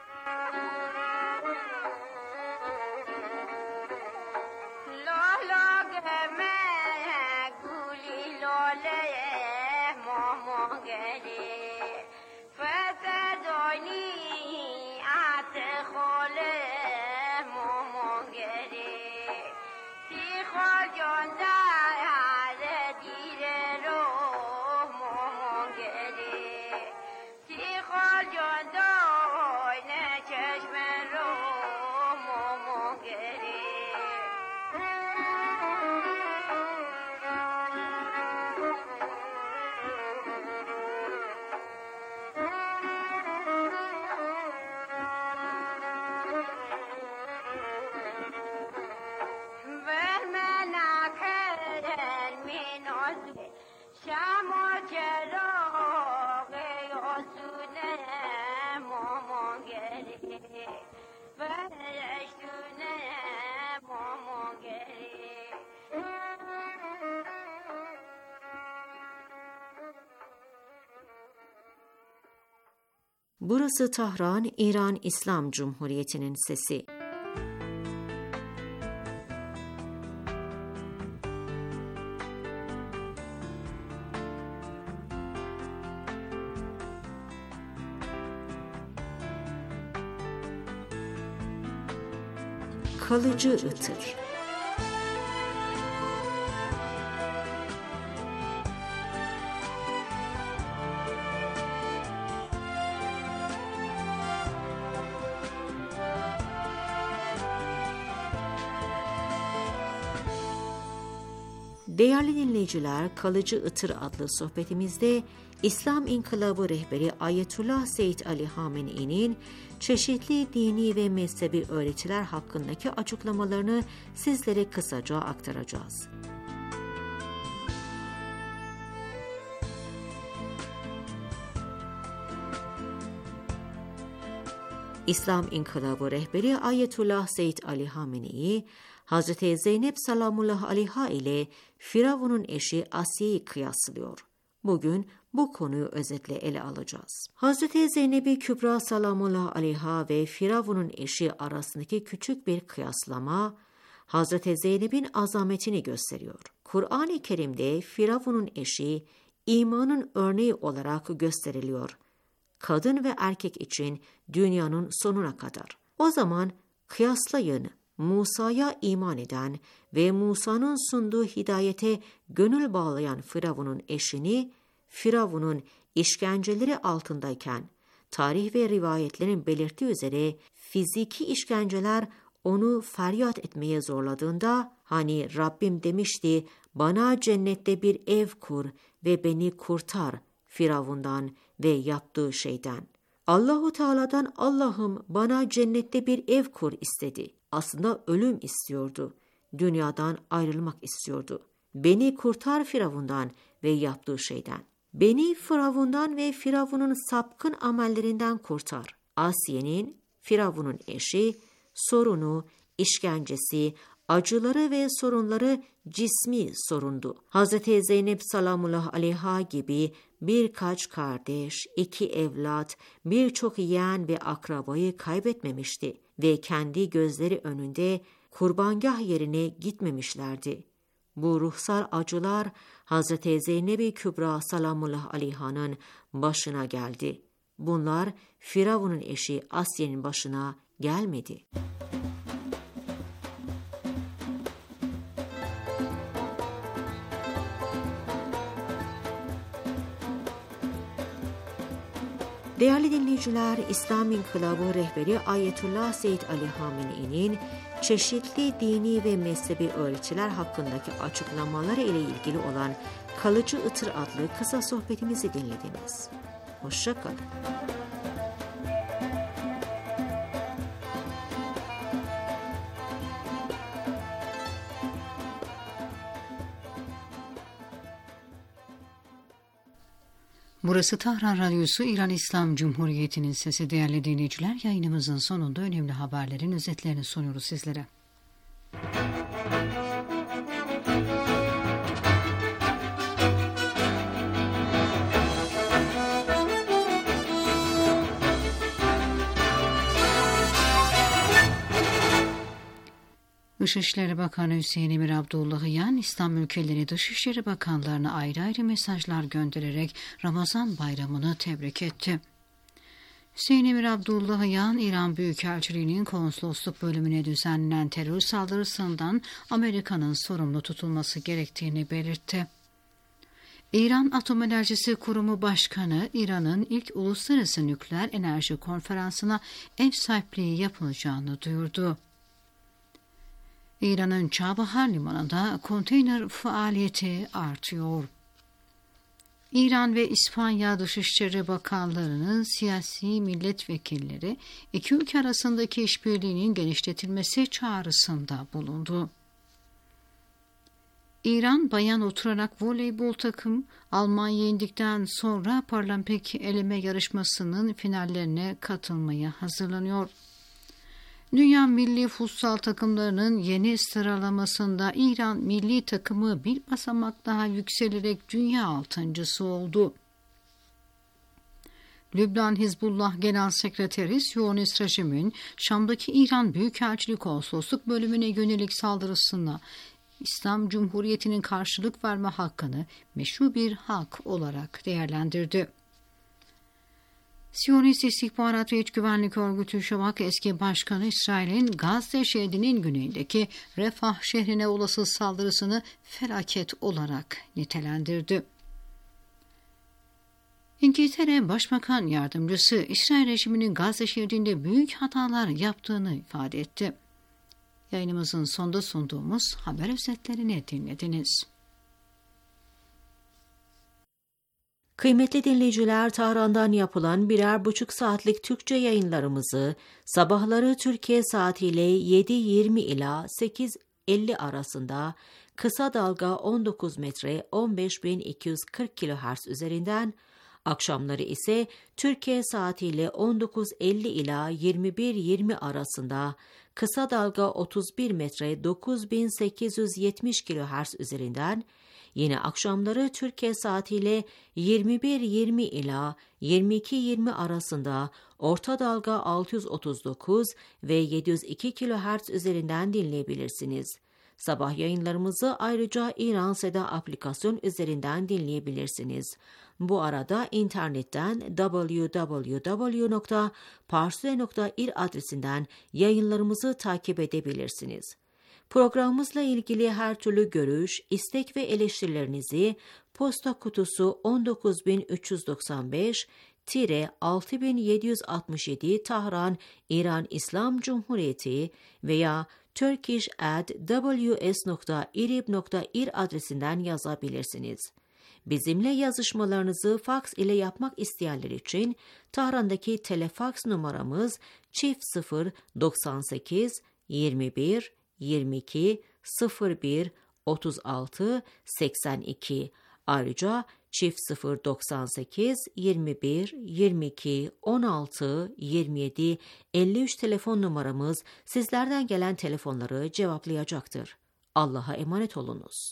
Speaker 1: Burası Tahran, İran İslam Cumhuriyeti'nin sesi. Kalıcı ıtır. Değerli dinleyiciler, Kalıcı Itır adlı sohbetimizde İslam İnkılabı rehberi Ayetullah Seyyid Ali Hamenei'nin çeşitli dini ve mezhebi öğretiler hakkındaki açıklamalarını sizlere kısaca aktaracağız. İslam İnkılabı rehberi Ayetullah Seyyid Ali Hamenei, Hazreti Zeynep Salamullah Aleyha ile Firavun'un eşi Asiye'yi kıyaslıyor. Bugün bu konuyu özetle ele alacağız. Hazreti Zeynep-i Kübra Salamullah Aleyha ve Firavun'un eşi arasındaki küçük bir kıyaslama, Hazreti Zeynep'in azametini gösteriyor. Kur'an-ı Kerim'de Firavun'un eşi imanın örneği olarak gösteriliyor. Kadın ve erkek için dünyanın sonuna kadar. O zaman kıyaslayın, Musa'ya iman eden ve Musa'nın sunduğu hidayete gönül bağlayan Firavun'un eşini, Firavun'un işkenceleri altındayken, tarih ve rivayetlerin belirttiği üzere fiziki işkenceler onu feryat etmeye zorladığında, hani Rabbim demişti, bana cennette bir ev kur ve beni kurtar Firavun'dan ve yaptığı şeyden. Allahu Teala'dan Allah'ım bana cennette bir ev kur istedi. Aslında ölüm istiyordu. Dünyadan ayrılmak istiyordu. Beni kurtar Firavun'dan ve yaptığı şeyden. Beni Firavun'dan ve Firavun'un sapkın amellerinden kurtar. Asiye'nin, Firavun'un eşi, sorunu, işkencesi, acıları ve sorunları cismi sorundu. Hazreti Zeynep Salamullah Aleyha gibi birkaç kardeş, 2 evlat, birçok yeğen ve akrabayı kaybetmemişti ve kendi gözleri önünde kurbangah yerine gitmemişlerdi. Bu ruhsal acılar Hazreti Zeynep-i Kübra Salamullah Aleyha'nın başına geldi. Bunlar Firavun'un eşi Asiye'nin başına gelmedi. Değerli dinleyiciler, İslam İnkılabı rehberi Ayetullah Seyyid Ali Hamenei'nin çeşitli dini ve mezhebi öğretiler hakkındaki açıklamaları ile ilgili olan Kalıcı Itır adlı kısa sohbetimizi dinlediniz. Hoşça kalın.
Speaker 4: Burası Tahran Radyosu, İran İslam Cumhuriyeti'nin sesi. Değerli dinleyiciler, yayınımızın sonunda önemli haberlerin özetlerini sunuyoruz sizlere. Dışişleri Bakanı Hüseyin Emir Abdullahian, İslam ülkeleri Dışişleri Bakanlarına ayrı ayrı mesajlar göndererek Ramazan bayramını tebrik etti. Hüseyin Emir Abdullahian, İran Büyükelçiliği'nin konsolosluk bölümüne düzenlenen terör saldırısından Amerika'nın sorumlu tutulması gerektiğini belirtti. İran Atom Enerjisi Kurumu Başkanı, İran'ın ilk uluslararası nükleer enerji konferansına ev sahipliği yapılacağını duyurdu. İran'ın Çabahar Limanı'nda konteyner faaliyeti artıyor. İran ve İspanya Dışişleri Bakanlarının siyasi milletvekilleri iki ülke arasındaki işbirliğinin genişletilmesi çağrısında bulundu. İran bayan oturarak voleybol takım Almanya'yı yendikten sonra paralimpik eleme yarışmasının finallerine katılmaya hazırlanıyor. Dünya milli futsal takımlarının yeni sıralamasında İran milli takımı bir basamak daha yükselerek dünya 6.'sı oldu. Lübnan Hizbullah Genel Sekreteri Siyonist rejimin Şam'daki İran Büyükelçiliği Konsolosluk bölümüne yönelik saldırısına İslam Cumhuriyeti'nin karşılık verme hakkını meşru bir hak olarak değerlendirdi. Siyonist İstihbarat ve İç Güvenlik Örgütü Şabak eski başkanı İsrail'in Gazze şehrinin güneyindeki Refah şehrine olası saldırısını felaket olarak nitelendirdi. İngiltere Başbakan Yardımcısı İsrail rejiminin Gazze şehrinde büyük hatalar yaptığını ifade etti. Yayınımızın sonunda sunduğumuz haber özetlerini dinlediniz.
Speaker 1: Kıymetli dinleyiciler, Tahran'dan yapılan 1,5 saatlik Türkçe yayınlarımızı sabahları Türkiye saatiyle 7:20 ila 8:50 arasında kısa dalga 19 metre 15.240 kHz üzerinden, akşamları ise Türkiye saatiyle 19:50 ila 21:20 arasında kısa dalga 31 metre 9870 kHz üzerinden, yine akşamları Türkiye saatiyle 21:20 ila 22:20 arasında orta dalga 639 ve 702 kHz üzerinden dinleyebilirsiniz. Sabah yayınlarımızı ayrıca İran Seda aplikasyon üzerinden dinleyebilirsiniz. Bu arada internetten www.parsule.ir adresinden yayınlarımızı takip edebilirsiniz. Programımızla ilgili her türlü görüş, istek ve eleştirilerinizi posta kutusu 19365-6767 Tahran, İran İslam Cumhuriyeti veya turkish@ws.irib.ir adresinden yazabilirsiniz. Bizimle yazışmalarınızı faks ile yapmak isteyenler için Tahran'daki telefaks numaramız çift 098 21 22 01 36 82. Ayrıca çift 098 21 22 16 27 53 telefon numaramız sizlerden gelen telefonları cevaplayacaktır. Allah'a emanet olunuz.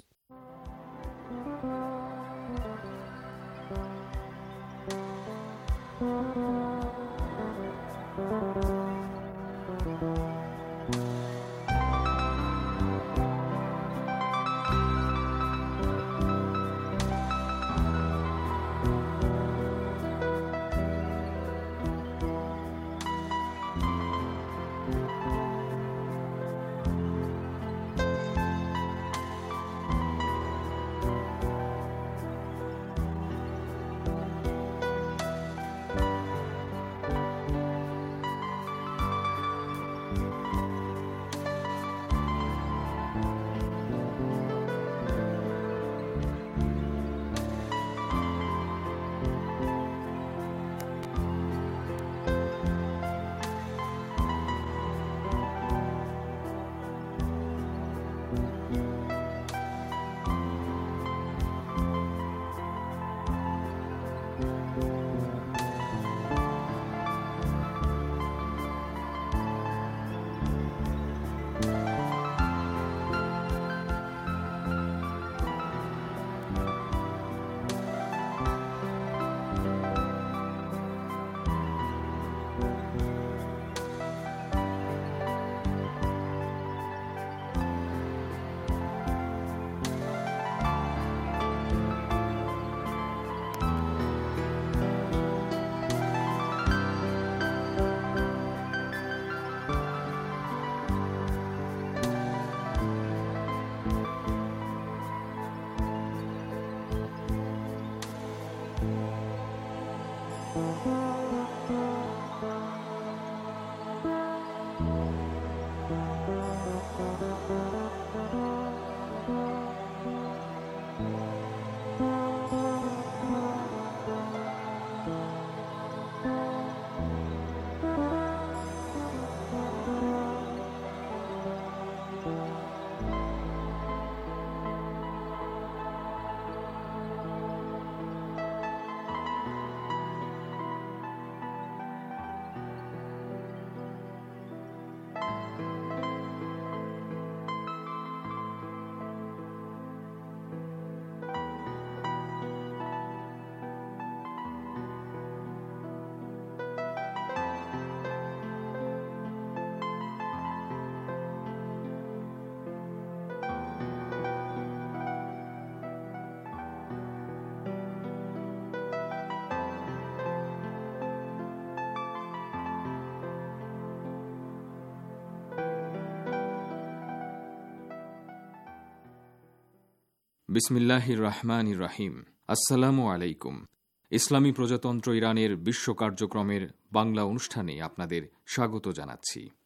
Speaker 10: বিসমিল্লাহির রহমানির রহিম। আসসালামু আলাইকুম। ইসলামী প্রজাতন্ত্র ইরানের বিশ্ব কার্যক্রমের বাংলা অনুষ্ঠানে আপনাদের স্বাগত জানাচ্ছি।